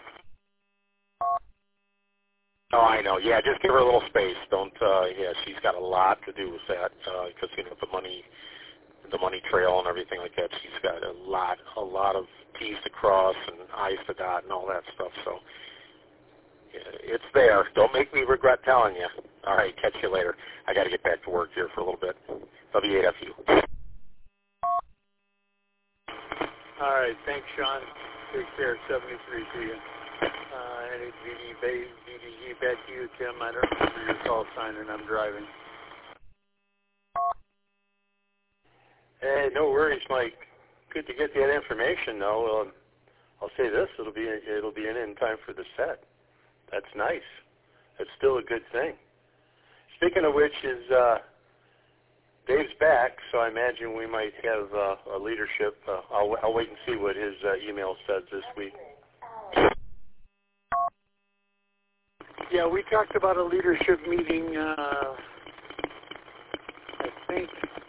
Oh, I know. Yeah, just give her a little space. Don't. She's got a lot to do with that because the money trail and everything like that. She's got a lot of T's to cross and I's to dot and all that stuff. So it's there. Don't make me regret telling you. All right, catch you later. I got to get back to work here for a little bit. W8FU. All right, thanks, Sean. Take care. 73 to you. VDG, back to you, Tim. I don't remember your call sign, and I'm driving. Hey, no worries, Mike. Good to get that information, though. I'll say this: it'll be in time for the set. That's nice. That's still a good thing. Speaking of which, is Dave's back, so I imagine we might have a leadership. I'll wait and see what his email says this week. Yeah, we talked about a leadership meeting, I think,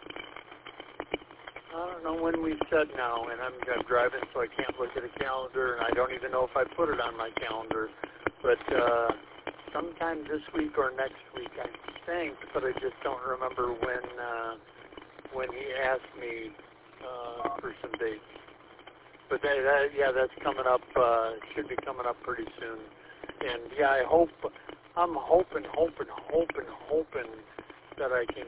I don't know when we said now, and I'm driving so I can't look at a calendar, and I don't even know if I put it on my calendar, but sometime this week or next week, I think, but I just don't remember when he asked me for some dates. But that's coming up, should be coming up pretty soon. And yeah, I'm hoping that I can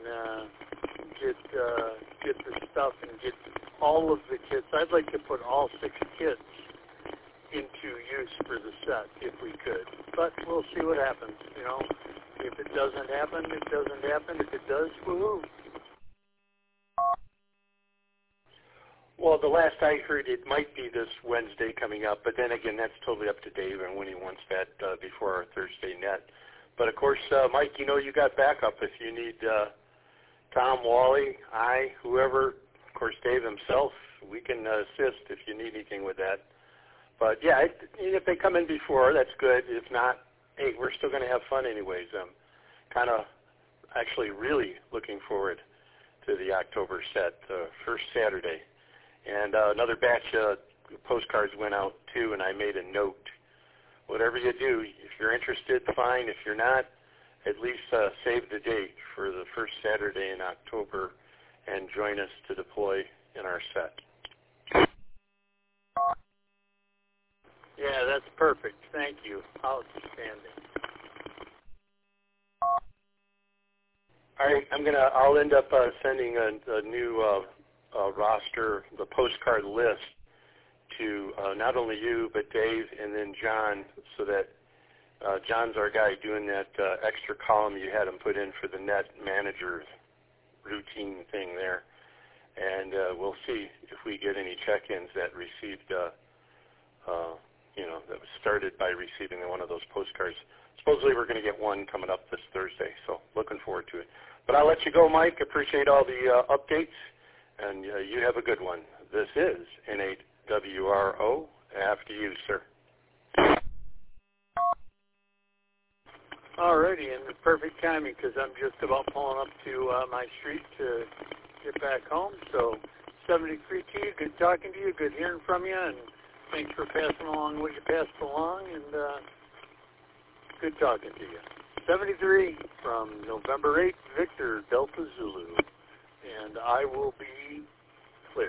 get the stuff and get all of the kits. I'd like to put all 6 kits into use for the set if we could. But we'll see what happens, you know. If it doesn't happen, it doesn't happen. If it does, woohoo. Well, the last I heard, it might be this Wednesday coming up, but then again, that's totally up to Dave and when he wants that before our Thursday net. But of course, Mike, you know you got backup if you need Tom, Wally, whoever, of course, Dave himself. We can assist if you need anything with that. But yeah, if they come in before, that's good. If not, hey, we're still going to have fun anyways. I'm kind of actually really looking forward to the October set, first Saturday. And another batch of postcards went out, too, and I made a note. Whatever you do, if you're interested, fine. If you're not, at least save the date for the first Saturday in October and join us to deploy in our set. Yeah, that's perfect. Thank you. Outstanding. All right, I'll end up sending a new roster, the postcard list, to not only you but Dave and then John, so that John's our guy doing that extra column you had him put in for the net manager routine thing there, and we'll see if we get any check-ins that received, that was started by receiving one of those postcards. Supposedly we're going to get one coming up this Thursday, so looking forward to it. But I'll let you go, Mike. Appreciate all the updates. And you have a good one. This is N8WRO. After you, sir. Alrighty, and the perfect timing because I'm just about pulling up to my street to get back home. So 73 to you. Good talking to you. Good hearing from you. And thanks for passing along what you passed along. And good talking to you. 73 from November 8th, Victor Delta Zulu. And I will be clear.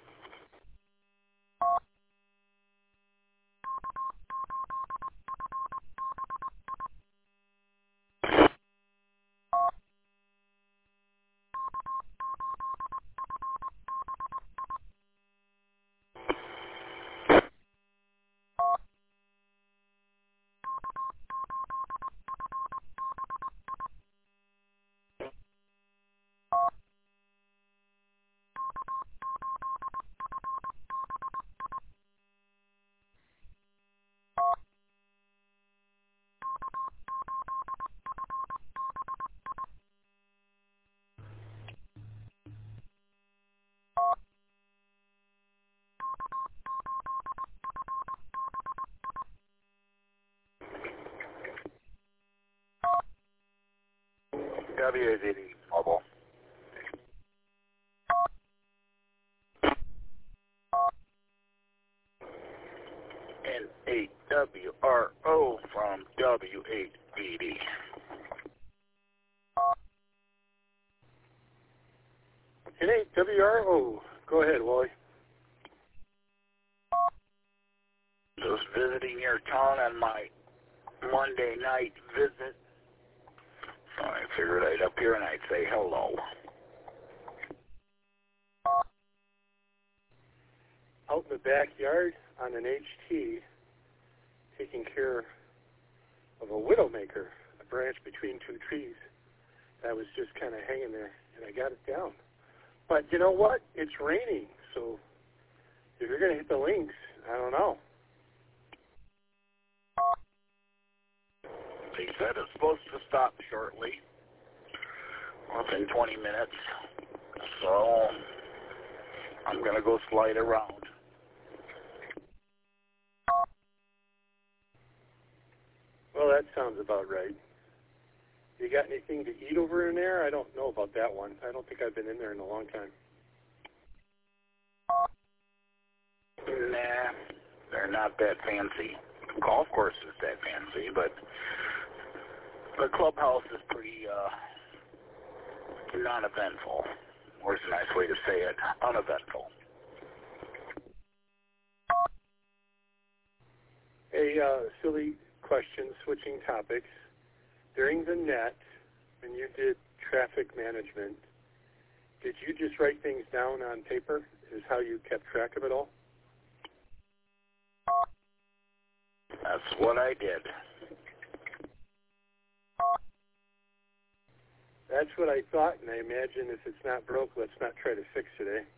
WAVD mobile. N8WRO from W8BD. N8WRO. Go ahead, Wally. Just visiting your town on my Monday night visit. So I figured I'd up here and I'd say hello. Out in the backyard on an HT, taking care of a widowmaker, a branch between 2 trees. That was just kind of hanging there, and I got it down. But you know what? It's raining, so if you're going to hit the links, I don't know. They said it's supposed to stop shortly, within 20 minutes. So I'm going to go slide around. Well, that sounds about right. You got anything to eat over in there? I don't know about that one. I don't think I've been in there in a long time. Nah, they're not that fancy. The golf course is that fancy, but the clubhouse is pretty non-eventful. Where's a nice way to say it? Uneventful. Hey, silly question, switching topics. During the net, when you did traffic management, did you just write things down on paper? Is how you kept track of it all? That's what I did. That's what I thought, and I imagine if it's not broke, let's not try to fix it, eh?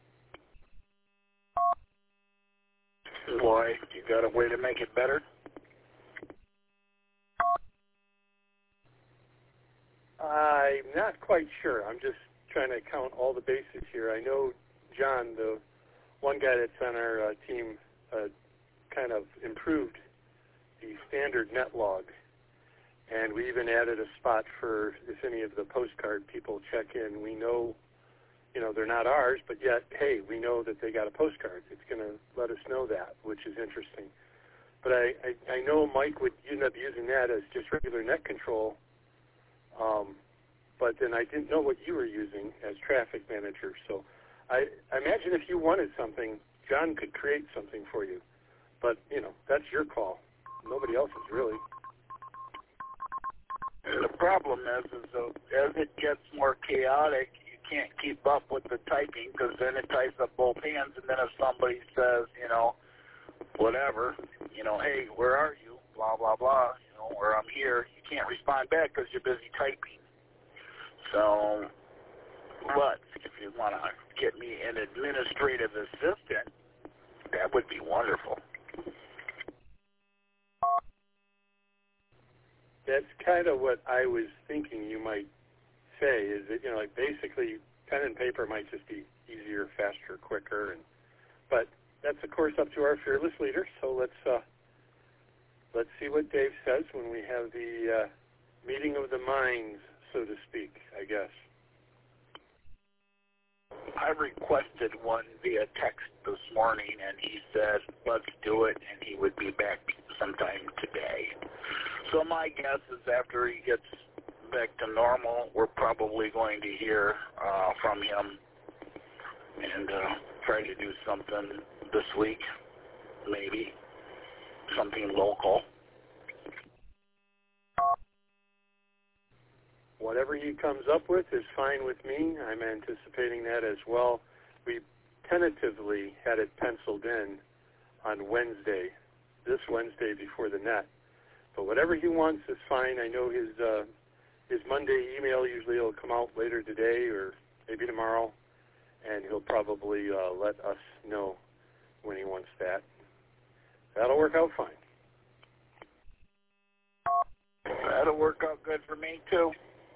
Boy, you got a way to make it better? I'm not quite sure. I'm just trying to count all the bases here. I know John, the one guy that's on our team, kind of improved the standard net log. And we even added a spot for if any of the postcard people check in, we know, they're not ours, but yet, hey, we know that they got a postcard. It's going to let us know that, which is interesting. But I know Mike would end up using that as just regular net control, but then I didn't know what you were using as traffic manager. So I imagine if you wanted something, John could create something for you. But, that's your call. Nobody else's, really. The problem is as it gets more chaotic, you can't keep up with the typing because then it ties up both hands. And then if somebody says, whatever, hey, where are you? Blah, blah, blah, or I'm here, you can't respond back because you're busy typing. So, but if you want to get me an administrative assistant, that would be wonderful. That's kind of what I was thinking you might say, is that, basically pen and paper might just be easier, faster, quicker. But that's, of course, up to our fearless leader. So let's see what Dave says when we have the meeting of the minds, so to speak, I guess. I requested one via text this morning, and he said, let's do it, and he would be back sometime today. So my guess is after he gets back to normal, we're probably going to hear from him and try to do something this week, maybe, something local. Whatever he comes up with is fine with me. I'm anticipating that as well. We tentatively had it penciled in on Wednesday, this Wednesday before the net. But whatever he wants is fine. I know his Monday email usually will come out later today or maybe tomorrow, and he'll probably let us know when he wants that. That'll work out fine. That'll work out good for me, too.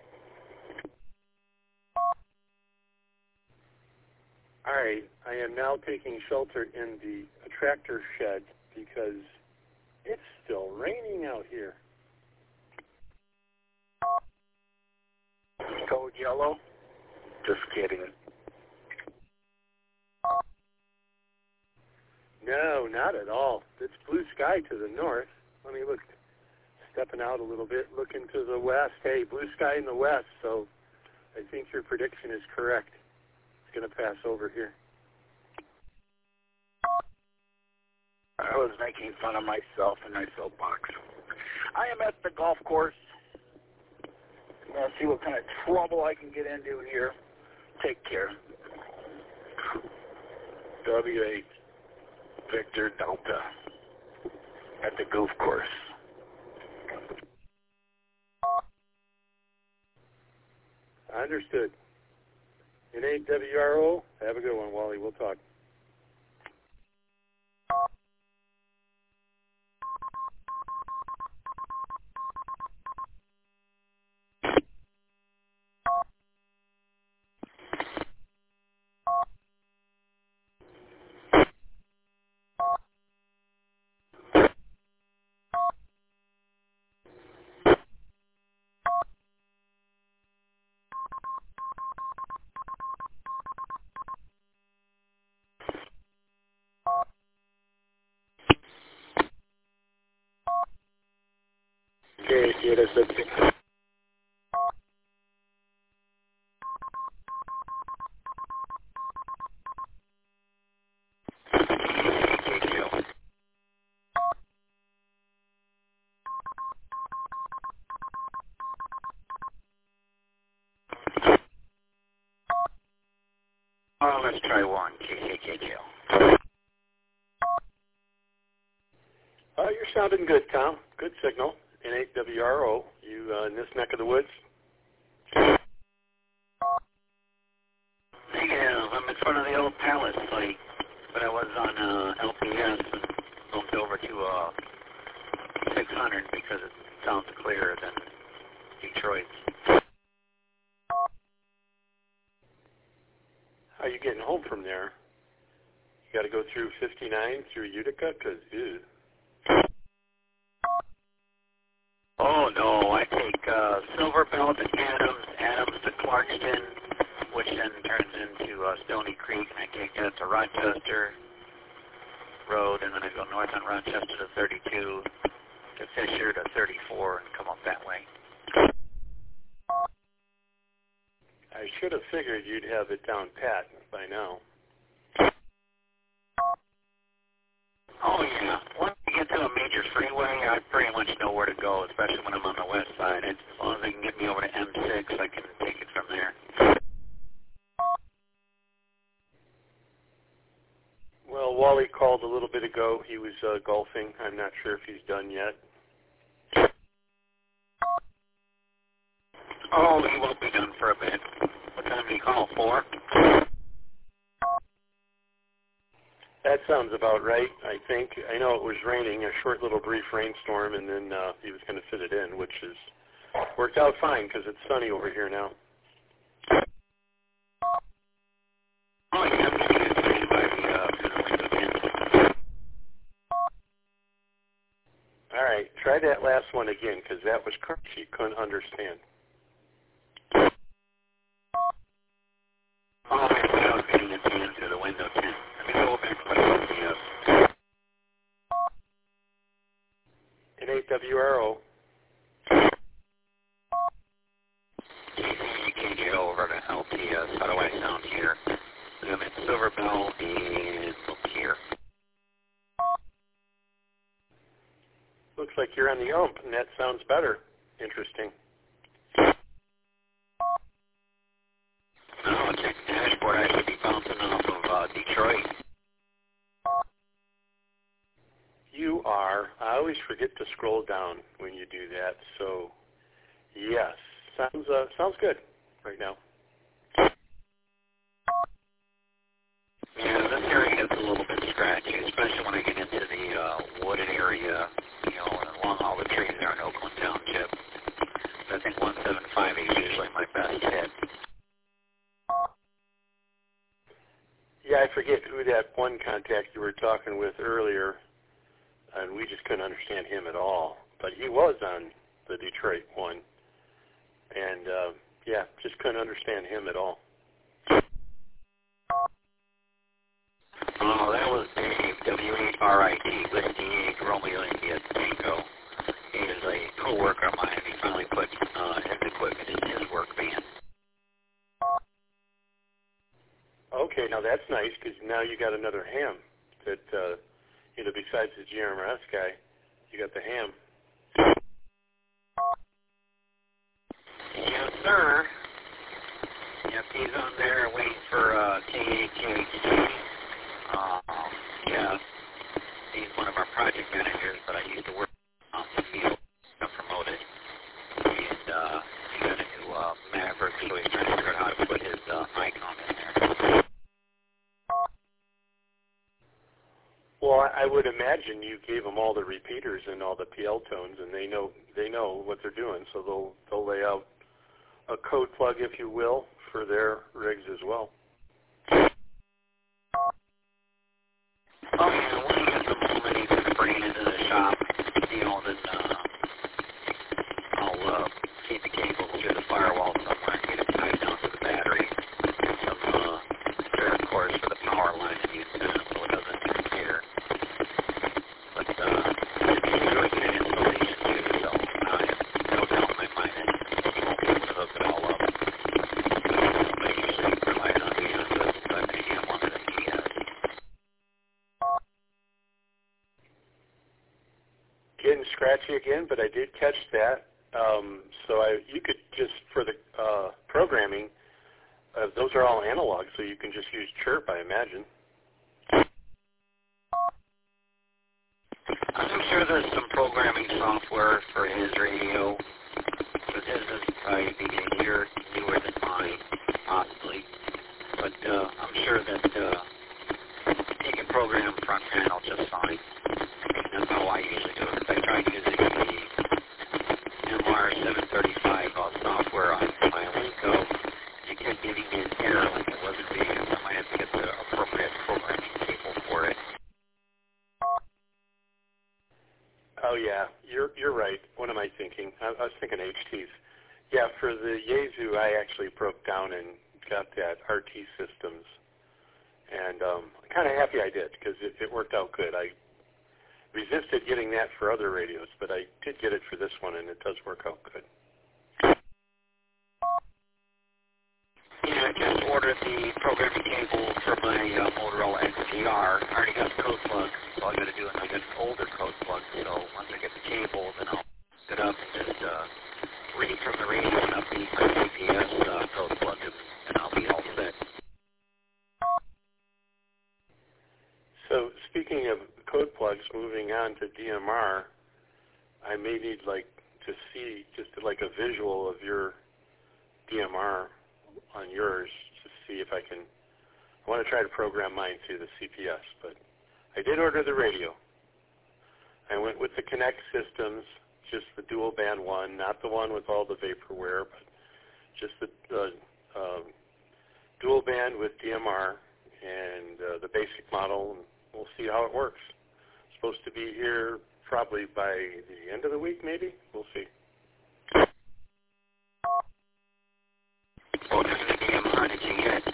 All right, I am now taking shelter in the tractor shed because it's still raining out here. Code yellow? Just kidding. No, not at all. It's blue sky to the north. Let me look, stepping out a little bit, looking to the west. Hey, blue sky in the west, so I think your prediction is correct. It's going to pass over here. I was making fun of myself in my soapbox. I am at the golf course. I'm going to see what kind of trouble I can get into here. Take care. W8 Victor Delta at the golf course. Understood. In WRO, have a good one, Wally. We'll talk. K88SFC. Let's try one, KKKL. You're sounding good, Tom. Good signal. N8WRO. You in this neck of the woods? Yeah, I'm in front of the old Palace site, but I was on LPS and moved over to 600 because it sounds clearer than Detroit. How are you getting home from there? You got to go through 59 through Utica? Because, ew. Oh, no, I take Silver Bell to Adams, Adams to Clarkston, which then turns into Stony Creek, and I take that to Rochester Road, and then I go north on Rochester to 32, to Fisher to 34, and come up that way. I should have figured you'd have it down pat by now. Oh, yeah. Once you get to a major freeway, I pretty much know where to go, especially when I'm on the west side. As long as they can get me over to M6, I can take it from there. Well, Wally called a little bit ago. He was golfing. I'm not sure if he's done yet. Oh, he won't be done for a bit. What time did he call? 4? That sounds about right, I think. I know it was raining, a short little brief rainstorm, and then he was going to fit it in, which is worked out fine because it's sunny over here now. Oh, yeah, I'm going to get trained by the window again. All right, try that last one again because that was crunchy. Couldn't understand. Oh, I was getting it into the window tint. Let me go back to the N8WRO. You can get over to LPS. How do I sound here? I'm at Silver Bell and look here. Looks like you're on the ump, and that sounds better. Interesting. Oh, check the dashboard. I should be bouncing off of Detroit. You are. I always forget to scroll down when you do that. So, yes, sounds good right now. Yeah, this area gets a little bit scratchy, especially when I get into the wooded area, you know, along all the trees there in Oakland Township. I think 175 is usually my best hit. Yeah, I forget who that one contact you were talking with earlier, and we just couldn't understand him at all. But he was on the Detroit one, and yeah, just couldn't understand him at all. Oh, that was Dave, W-A-R-I-T, Whiskey Romeo India Tango. He is a co-worker of mine. He finally put his equipment in his work van. Okay, now that's nice because now you got another ham that, you know, besides the GMRS guy, you got the ham. Yes, sir. Yep, he's on there waiting for KHHC. Yeah, he's one of our project managers, but I used to work on the field. Got promoted. And he got into Maverick, so he's trying to figure out how to put his icon in there. Well, I would imagine you gave them all the repeaters and all the PL tones, and they know what they're doing, so they'll lay out a code plug, if you will, for their rigs as well. Oh, yeah, when he gets a moment, he's going to bring it into the shop, you know, then I'll feed the cable through the firewall somewhere and get it tied down to the battery. And some ferret cores for the power line and the antenna so it doesn't interfere. But it's really good installation too, so now I have getting scratchy again, but I did catch that. So you could just, for the programming, those are all analog, so you can just use chirp, I imagine. I'm sure there's some programming software for his radio, but his is probably be a year newer than mine, possibly. But I'm sure that he can program front panel just fine. That's how I usually do it. I tried using the MR735 software on my Linko. It kept giving me an error like it wasn't being used. I might have to get the appropriate programming cable for it. Oh yeah, you're right. What am I thinking? I was thinking HTs. Yeah, for the Yaesu, I actually broke down and got that RT Systems, and I'm kind of happy I did because it worked out good. I resisted getting that for other radios, but I did get it for this one, and it does work out good. Yeah, I just ordered the programming cable for my Motorola XDR. I already got the code plug. So all I got to do is I got an older code plug. So once I get the cable, then I'll get up and just read from the radio and update my CPS code plug, and I'll be all set. So speaking of code plugs, moving on to DMR, I may need to see just like a visual of your DMR on yours to see if I want to try to program mine through the CPS, but I did order the radio. I went with the Connect Systems, just the dual band one, not the one with all the vaporware, but just the dual band with DMR and the basic model, and we'll see how it works. It's supposed to be here probably by the end of the week, maybe. We'll see. What kind of DMR did you get?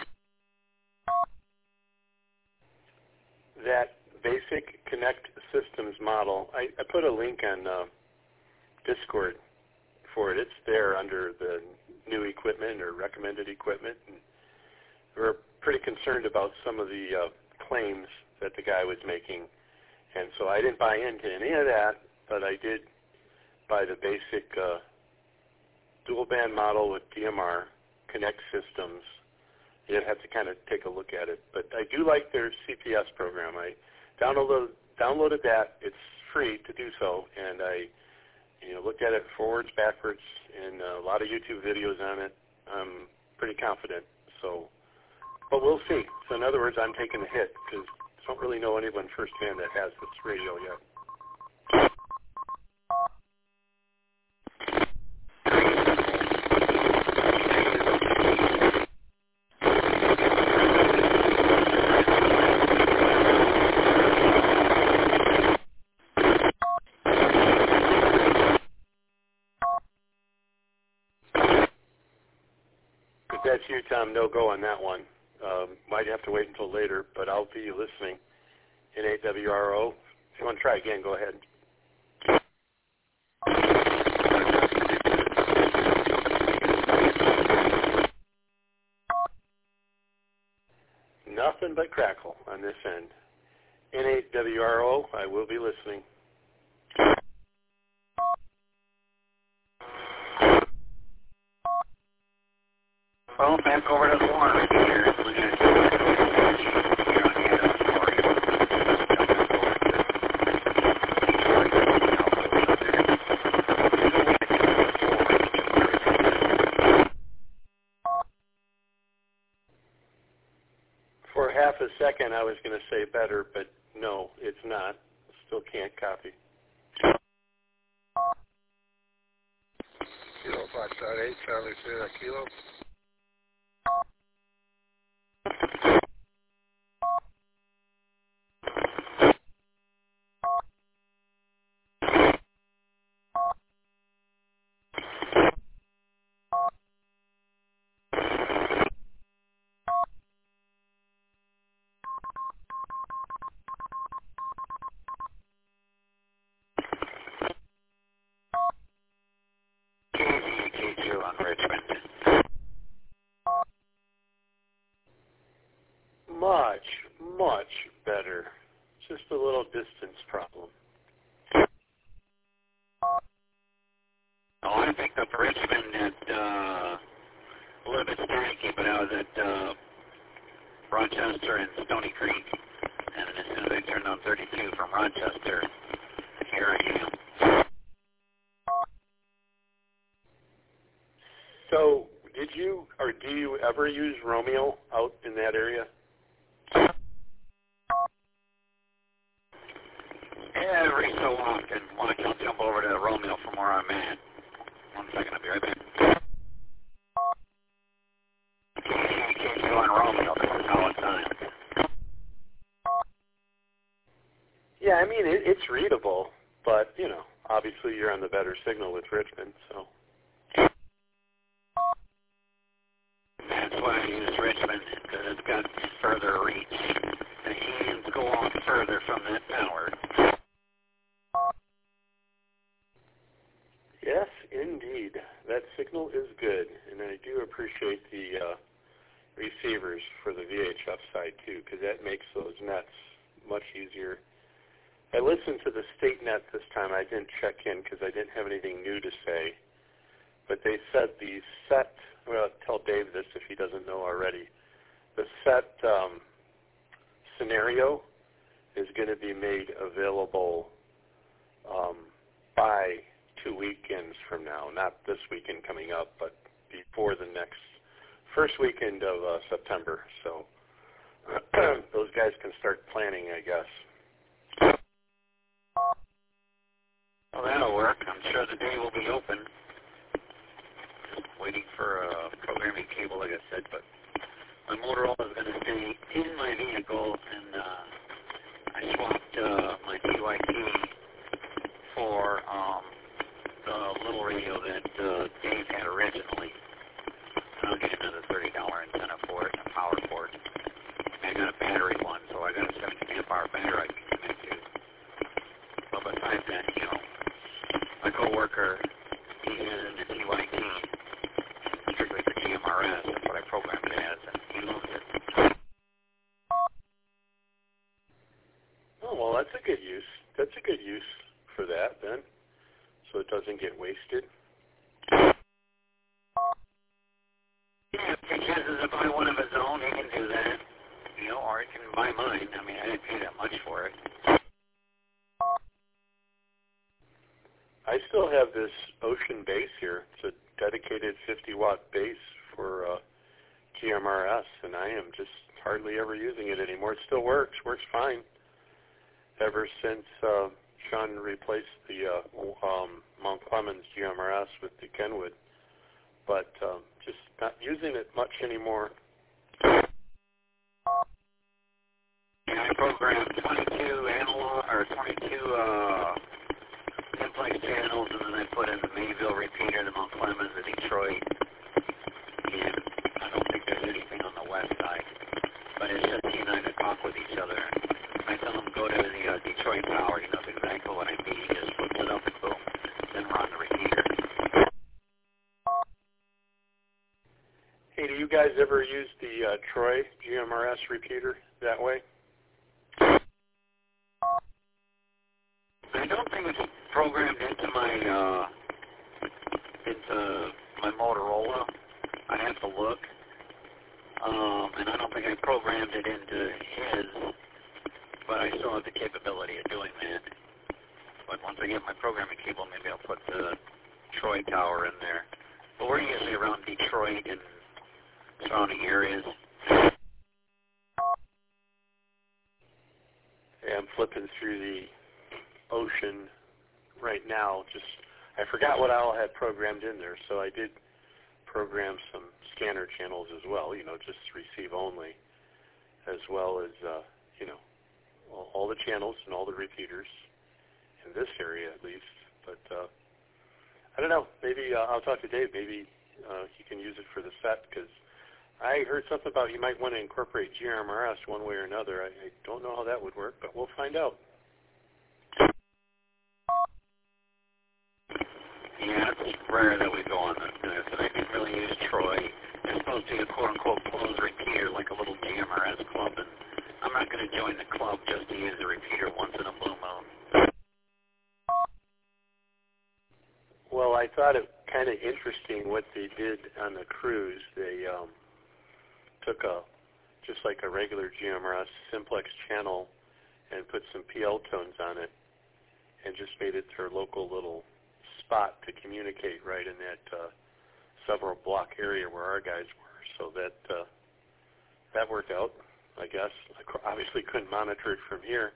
That basic Connect Systems model, I put a link on Discord for it. It's there under the new equipment or recommended equipment. And we're pretty concerned about some of the claims that the guy was making. And so I didn't buy into any of that, but I did buy the basic dual band model with DMR, Connect Systems. You'd have to kind of take a look at it. But I do like their CPS program. I downloaded that. It's free to do so, and I looked at it forwards, backwards, and a lot of YouTube videos on it. I'm pretty confident. So, but we'll see. So in other words, I'm taking the hit because I don't really know anyone firsthand that has this radio yet. If that's you, Tom, no go on that one. Might have to wait until later, but I'll be listening. NAWRO. If you want to try again, go ahead. Nothing but crackle on this end. NAWRO, I will be listening. Well, back over to the water here. For half a second, I was going to say better, but no, it's not. Still can't copy. Kilo 5.8, Charlie Sierra Kilo. KZQ on Richmond. Rochester and Stony Creek. And as soon as I turned on 32 from Rochester, here I am. So, did you or do you ever use Romeo out in that area? Every so often. Why don't you jump over to Romeo from where I'm at? 1 second, I'll be right back. KCHQ on Romeo, this is how it's done. Yeah, I mean, it's readable, but, you know, obviously you're on the better signal with Richmond, so. That's why I use Richmond, because it's got further reach. The hands go off further from that tower. Yes, indeed. That signal is good, and I do appreciate the receivers for the VHF side, too, because that makes those nets much easier. I listened to the state net this time. I didn't check in because I didn't have anything new to say. But they said the set, well, tell Dave this if he doesn't know already, the set scenario is going to be made available by 2 weekends from now. Not this weekend coming up, but before the first weekend of September. So those guys can start planning, I guess. Well, that'll work. I'm sure the day will be open. Waiting for a programming cable, like I said, but my Motorola is going to stay in my vehicle, and I swapped my TYT for the little radio that Dave had originally. I'll get another $30 antenna for it, a power port. I got a battery one, so I got a 17 amp hour battery I can connect to. But besides that, you know, my coworker, he uses the TYT strictly for GMRS. That's what I programmed it as, and he loves it. Oh, well, that's a good use. That's a good use for that, then, so it doesn't get wasted. Yeah, if he chooses to buy one of his own, he can do that. You know, or he can buy mine. I mean, I didn't pay that much for it. I still have this Ocean base here. It's a dedicated 50-watt base for GMRS, and I am just hardly ever using it anymore. It still works fine. Ever since Sean replaced the Mount Clemens GMRS with the Kenwood, but just not using it much anymore. Yeah, I programmed 22 analog or 22 simplex channels, and then I put in the Mayville repeater, the Mount Clemens, the Detroit, and I don't think there's anything on the west side, but it's just he and I to talk with each other. I tell him go to the Detroit tower, he knows exactly what I mean, he just flips it up and boom, then we're on the repeater. Hey, do you guys ever use the Troy GMRS repeater that way? I don't think it's programmed into my Motorola. I have to look, and I don't think I programmed it into his, but I still have the capability of doing that. But once I get my programming cable, maybe I'll put the Troy tower in there. But we're usually around Detroit and surrounding areas. Yeah, I'm flipping through the Ocean right now. I forgot what I all had programmed in there, so I did program some scanner channels as well, you know, just receive only, as well as, you know, all the channels and all the repeaters in this area at least. But I don't know, maybe I'll talk to Dave. Maybe he can use it for the set, because I heard something about you might want to incorporate GMRS one way or another. I don't know how that would work, but we'll find out. Yeah, it's rare that we go on this, and I didn't really use Troy. It's supposed to be a quote-unquote closed repeater, like a little GMRS club, and I'm not going to join the club just to use the repeater once in a blue moon. Well, I thought it kind of interesting what they did on the cruise. They took a just like a regular GMRS simplex channel and put some PL tones on it and just made it their local little spot to communicate right in that several block area where our guys were. So that worked out, I guess. I obviously couldn't monitor it from here.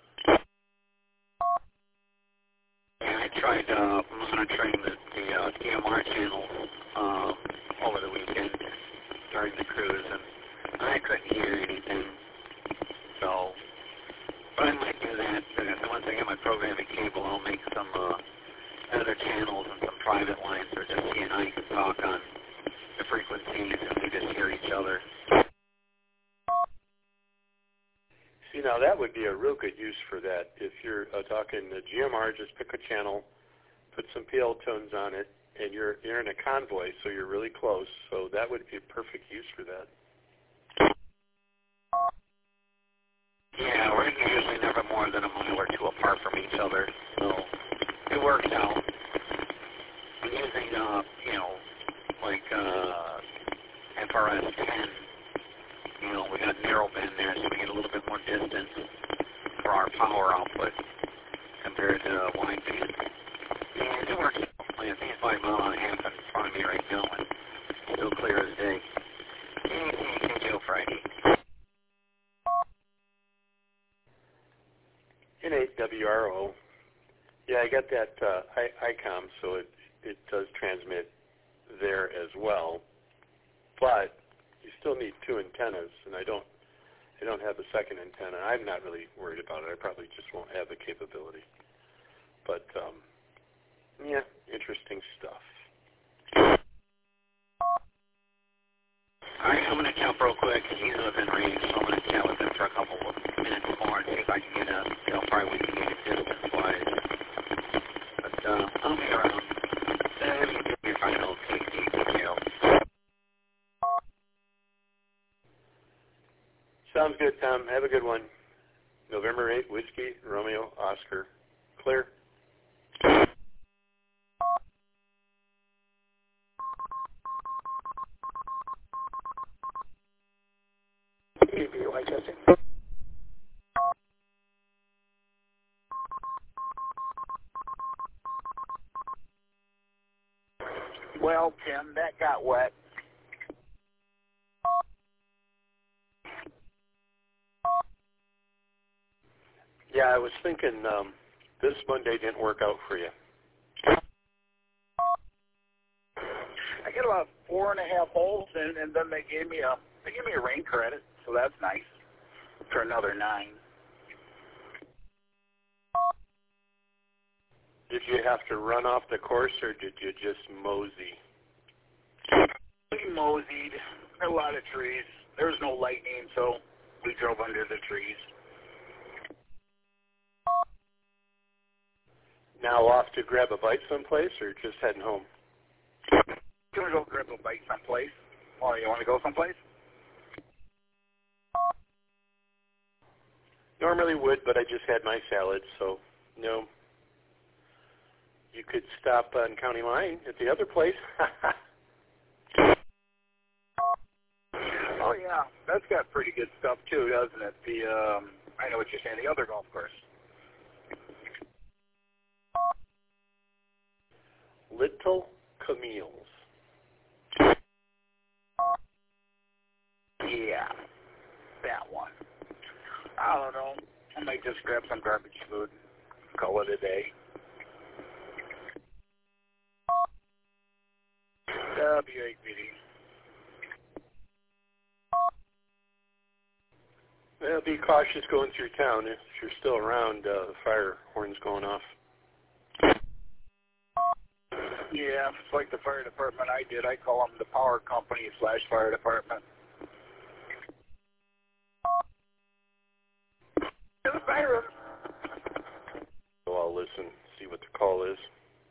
And I tried monitoring the DMR channels over the weekend during the cruise, and I couldn't hear anything. So, but I might do that. Once I get my programming cable, I'll make some other channels and some private lines where just he and I can talk on the frequencies and we just hear each other. See, now that would be a real good use for that. If you're talking the GMR, just pick a channel, put some PL tones on it, and you're in a convoy, so you're really close. So that would be a perfect use for that. Yeah, we're usually never more than a mile or two apart from each other, so it works out. I'm using, like FRS 10. We got narrow band there, so we get a little bit more distance for our power output compared to wide band. And it works out. I think it's about a mile and a half in front of me right now, and still clear as day. Anything Joe Friday. N8WRO. Yeah, I got that ICOM, so it does transmit there as well. But you still need two antennas, and I don't have a second antenna. I'm not really worried about it. I probably just won't have the capability. But yeah, interesting stuff. All right, I'm going to jump real quick. He's within range, so I'm going to chat with him for a couple of minutes more and see if I can get how far we can get distance-wise. But I'll be around. Your final detail. Sounds good, Tom. Have a good one. November 8, Whiskey, Romeo, Oscar. Clear. testing. Well, Tim, that got wet. Yeah, I was thinking this Monday didn't work out for you. I get about 4.5 holes in, and then they gave me a rain credit, so that's nice for another 9. Did you have to run off the course, or did you just mosey? We moseyed. There were a lot of trees. There was no lightning, so we drove under the trees. Now off to grab a bite someplace, or just heading home? Can we go grab a bite someplace? Oh, you want to go someplace? Normally would, but I just had my salad, so no. You could stop on County Line at the other place. Oh yeah, that's got pretty good stuff too, doesn't it? I know what you're saying. The other golf course. Little Camille's. Yeah, that one. I don't know. I might just grab some garbage food, call it a day. WAPD. Well, be cautious going through town. If you're still around, the fire horn's going off. Yeah, it's like the fire department I did. I call them the power company / fire department. The fire. So I'll listen, see what the call is.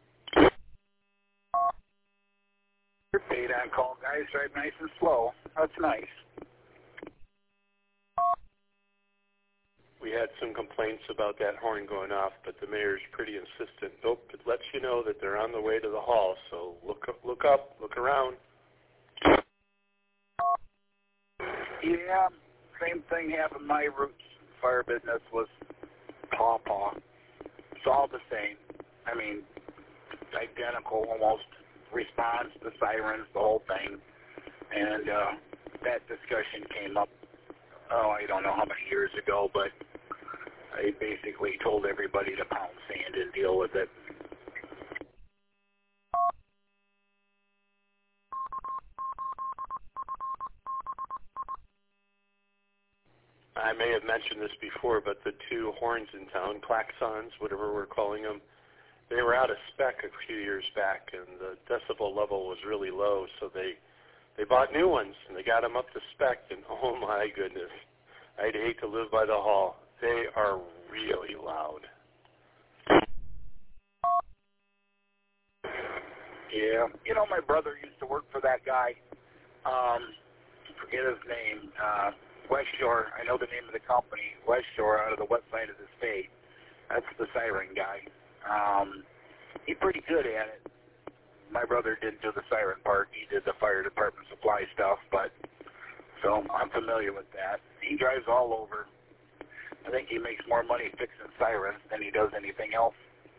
You're paid on call, guys. Drive nice and slow. That's nice. We had some complaints about that horn going off, but the mayor's pretty insistent. Nope, it lets you know that they're on the way to the hall, so look up, look around. Yeah, same thing happened. My roots fire business was paw. It's all the same. I mean, identical almost response, the sirens, the whole thing. And that discussion came up, I don't know how many years ago, but I basically told everybody to pound sand and deal with it. I may have mentioned this before, but the two horns in town, klaxons, whatever we're calling them, they were out of spec a few years back, and the decibel level was really low, so they bought new ones, and they got them up to spec, and oh my goodness, I'd hate to live by the hall. They are really loud. Yeah. You know, my brother used to work for that guy. Forget his name. West Shore. I know the name of the company. West Shore, out of the west side of the state. That's the siren guy. He's pretty good at it. My brother didn't do the siren part. He did the fire department supply stuff, but so I'm familiar with that. He drives all over. I think he makes more money fixing sirens than he does anything else.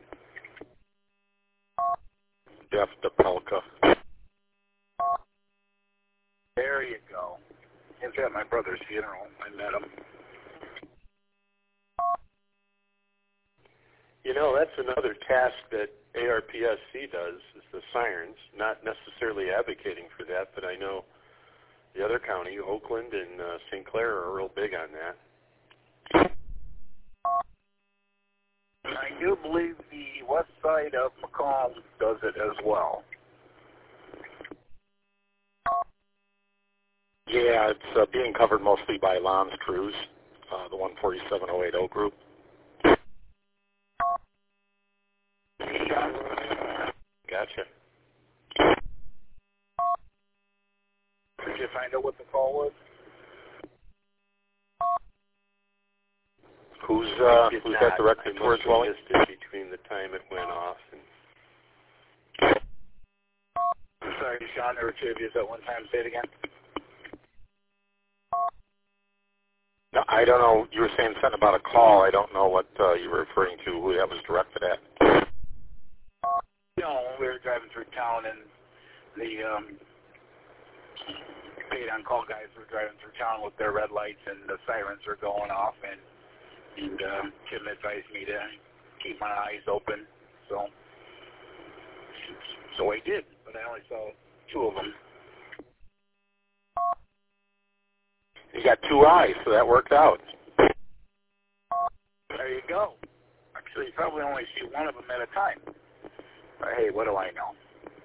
Jeff DePelka. There you go. He was at my brother's funeral. I met him. You know, that's another task that ARPSC does, is the sirens. Not necessarily advocating for that, but I know the other county, Oakland and St. Clair, are real big on that. I do believe the west side of Macomb does it as well. Yeah, it's being covered mostly by Lon's crews, the 147080 group. Gotcha. Did you find out what the call was? Who's that directed towards Wally? I missed it between the time it went off. I'm sorry, Sean, there were two of you at one time. Say it again. No, I don't know. You were saying something about a call. I don't know what you were referring to, who that was directed at. No, we were driving through town, and the paid-on-call guys were driving through town with their red lights, and the sirens were going off, and Tim advised me to keep my eyes open, so I did, but I only saw two of them. You got two eyes, so that worked out. There you go. Actually, you probably only see one of them at a time. But hey, what do I know?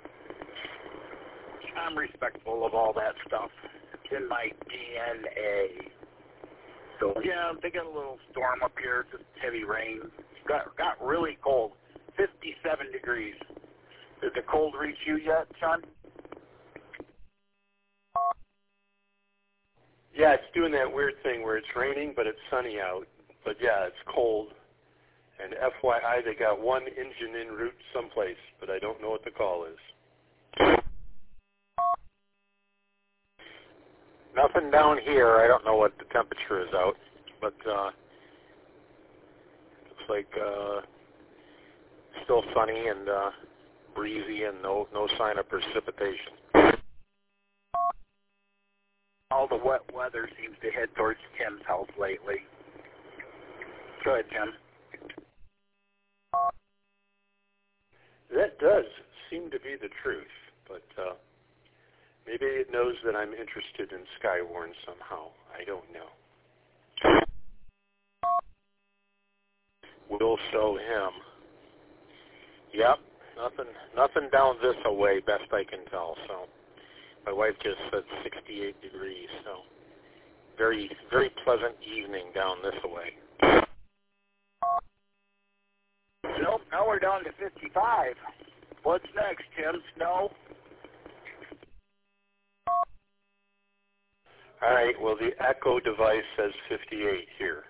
I'm respectful of all that stuff. It's in my DNA. So yeah, they got a little storm up here, just heavy rain. Got really cold, 57 degrees. Did the cold reach you yet, Sean? Yeah, it's doing that weird thing where it's raining, but it's sunny out. But yeah, it's cold. And FYI, they got one engine en route someplace, but I don't know what the call is. Nothing down here. I don't know what the temperature is out, but looks like still sunny and breezy, and no sign of precipitation. All the wet weather seems to head towards Tim's house lately. Go ahead, Tim. That does seem to be the truth, but maybe it knows that I'm interested in Skywarn somehow. I don't know. We'll show him. Yep, nothing down this way, best I can tell. So my wife just said 68 degrees, so very, very pleasant evening down this way. Nope, now we're down to 55. What's next, Tim? Snow? All right, well, the Echo device says 58 here.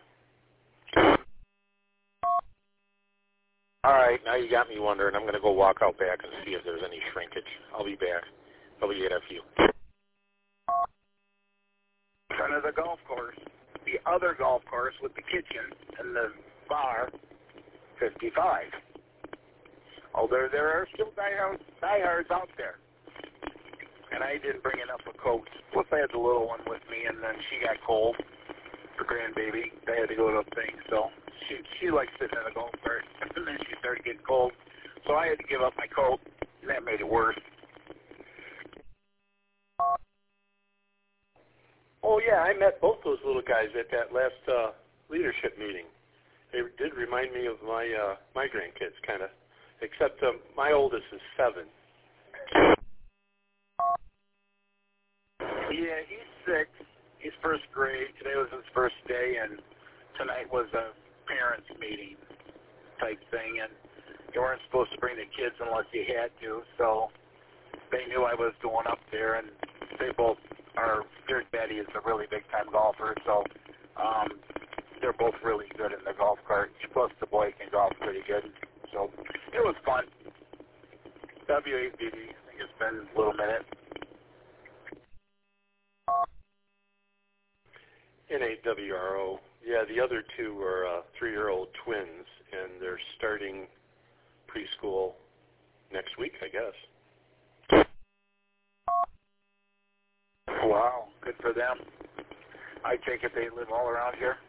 All right, now you got me wondering. I'm going to go walk out back and see if there's any shrinkage. I'll be back. I'll be at a few. Front of the golf course. The other golf course with the kitchen and the bar, $55. Oh, there are still diehards out there. And I didn't bring enough of coats. Plus, I had the little one with me, and then she got cold. Her grandbaby. They had to go to a thing, so she likes sitting in a golf cart. And then she started getting cold, so I had to give up my coat, and that made it worse. Oh, yeah, I met both those little guys at that last leadership meeting. They did remind me of my grandkids, kind of, except my oldest is 7. Yeah, he's 6. He's first grade. Today was his first day, and tonight was a parents' meeting type thing, and you weren't supposed to bring the kids unless you had to, so they knew I was going up there, and they both are, their daddy is a really big-time golfer, so they're both really good in the golf cart, plus the boy can golf pretty good, so it was fun. WABD, I think it's been a little minute. NAWRO. Yeah, the other two are 3-year-old twins, and they're starting preschool next week, I guess. Wow, good for them. I take it they live all around here?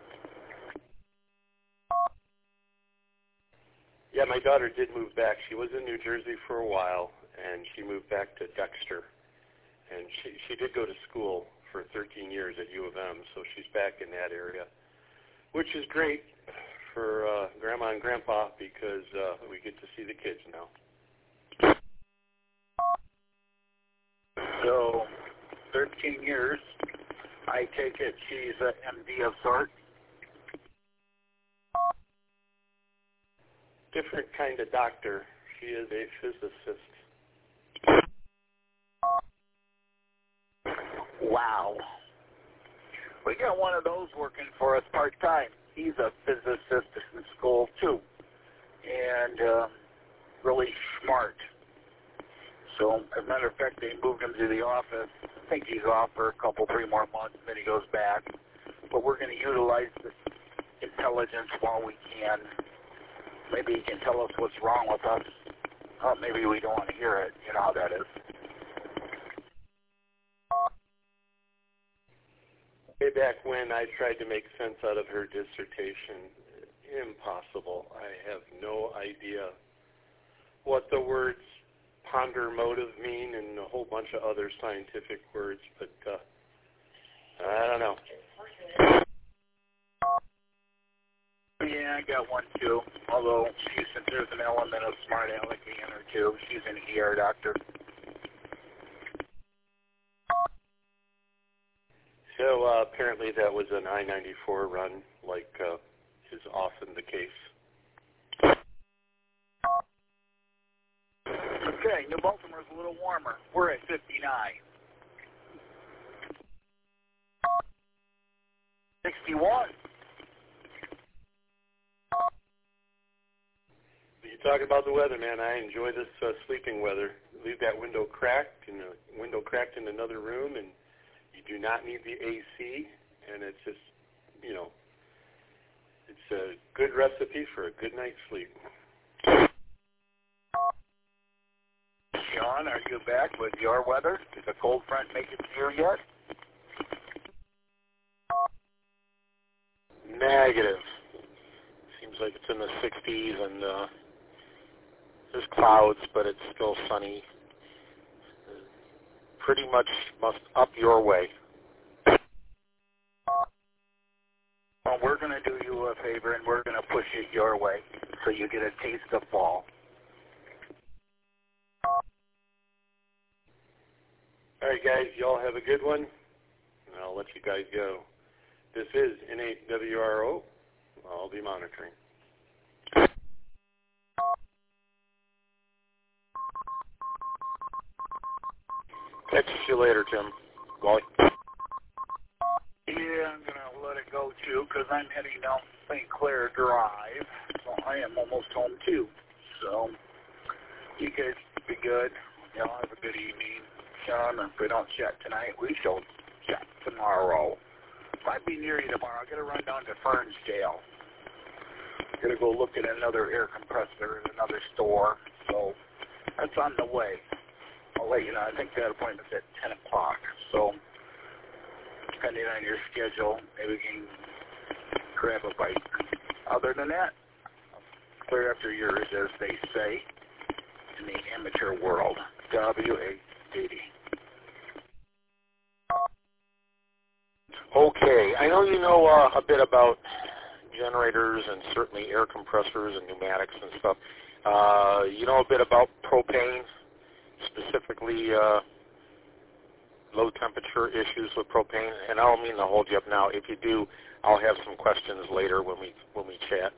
Yeah, my daughter did move back. She was in New Jersey for a while, and she moved back to Dexter. And she did go to school for 13 years at U of M, so she's back in that area, which is great for Grandma and Grandpa because we get to see the kids now. So, 13 years. I take it she's an MD of sorts. Different kind of doctor. She is a physicist. Wow. We got one of those working for us part-time. He's a physicist in school, too, and really smart. So, as a matter of fact, they moved him to the office. I think he's off for a couple, 3 more months, then he goes back. But we're going to utilize this intelligence while we can. Maybe he can tell us what's wrong with us. Maybe we don't want to hear it. You know how that is. Way back when I tried to make sense out of her dissertation, impossible. I have no idea what the words ponder motive mean and a whole bunch of other scientific words, but I don't know. Yeah, I got one too. Although there's an element of smart aleck in her too. She's an ER doctor. So apparently that was an I-94 run, like is often the case. Okay, New Baltimore's a little warmer. We're at 59. 61. You talk about the weather, man. I enjoy this sleeping weather. Leave that window cracked in another room, and you do not need the AC, and it's just, you know, it's a good recipe for a good night's sleep. Sean, are you back with your weather? Did the cold front make it here yet? Negative. Seems like it's in the 60s, and there's clouds, but it's still sunny. Pretty much must up your way. Well, we're going to do you a favor, and we're going to push it your way so you get a taste of fall. All right, guys, y'all have a good one, and I'll let you guys go. This is NAWRO. I'll be monitoring. Catch you later, Tim. Wally. Yeah, I'm going to let it go, too, because I'm heading down St. Clair Drive, so I am almost home, too. So, you guys be good. Y'all have a good evening. Sean, if we don't chat tonight, we shall chat tomorrow. I'd be near you tomorrow. I'll get a run down to Fernsdale. Gonna go look at another air compressor in another store. So that's on the way. I'll let you know. I think that appointment's at 10 o'clock. So depending on your schedule, maybe we can grab a bite. Other than that, clear after yours, as they say in the amateur world. W-A-80. Okay, I know you know a bit about generators and certainly air compressors and pneumatics and stuff. You know a bit about propane, specifically low temperature issues with propane, and I don't mean to hold you up now. If you do, I'll have some questions later when we chat.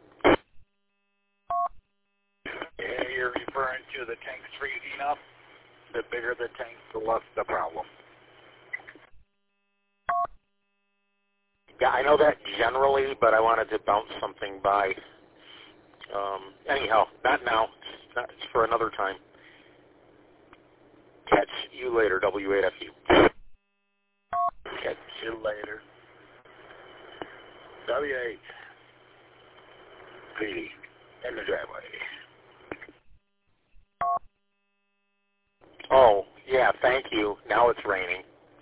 Yeah, you're referring to the tanks freezing up. The bigger the tank, the less the problem. Yeah, I know that generally, but I wanted to bounce something by. Anyhow, not now. It's for another time. Catch you later, W8FU. Catch you later. W8. PD. In the driveway. Oh, yeah, thank you. Now it's raining.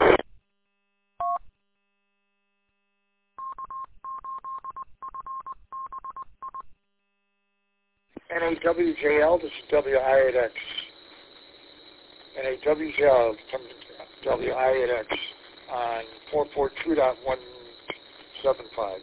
NAWJL, this is WI8X. NAWJL, WI8X on 442.175.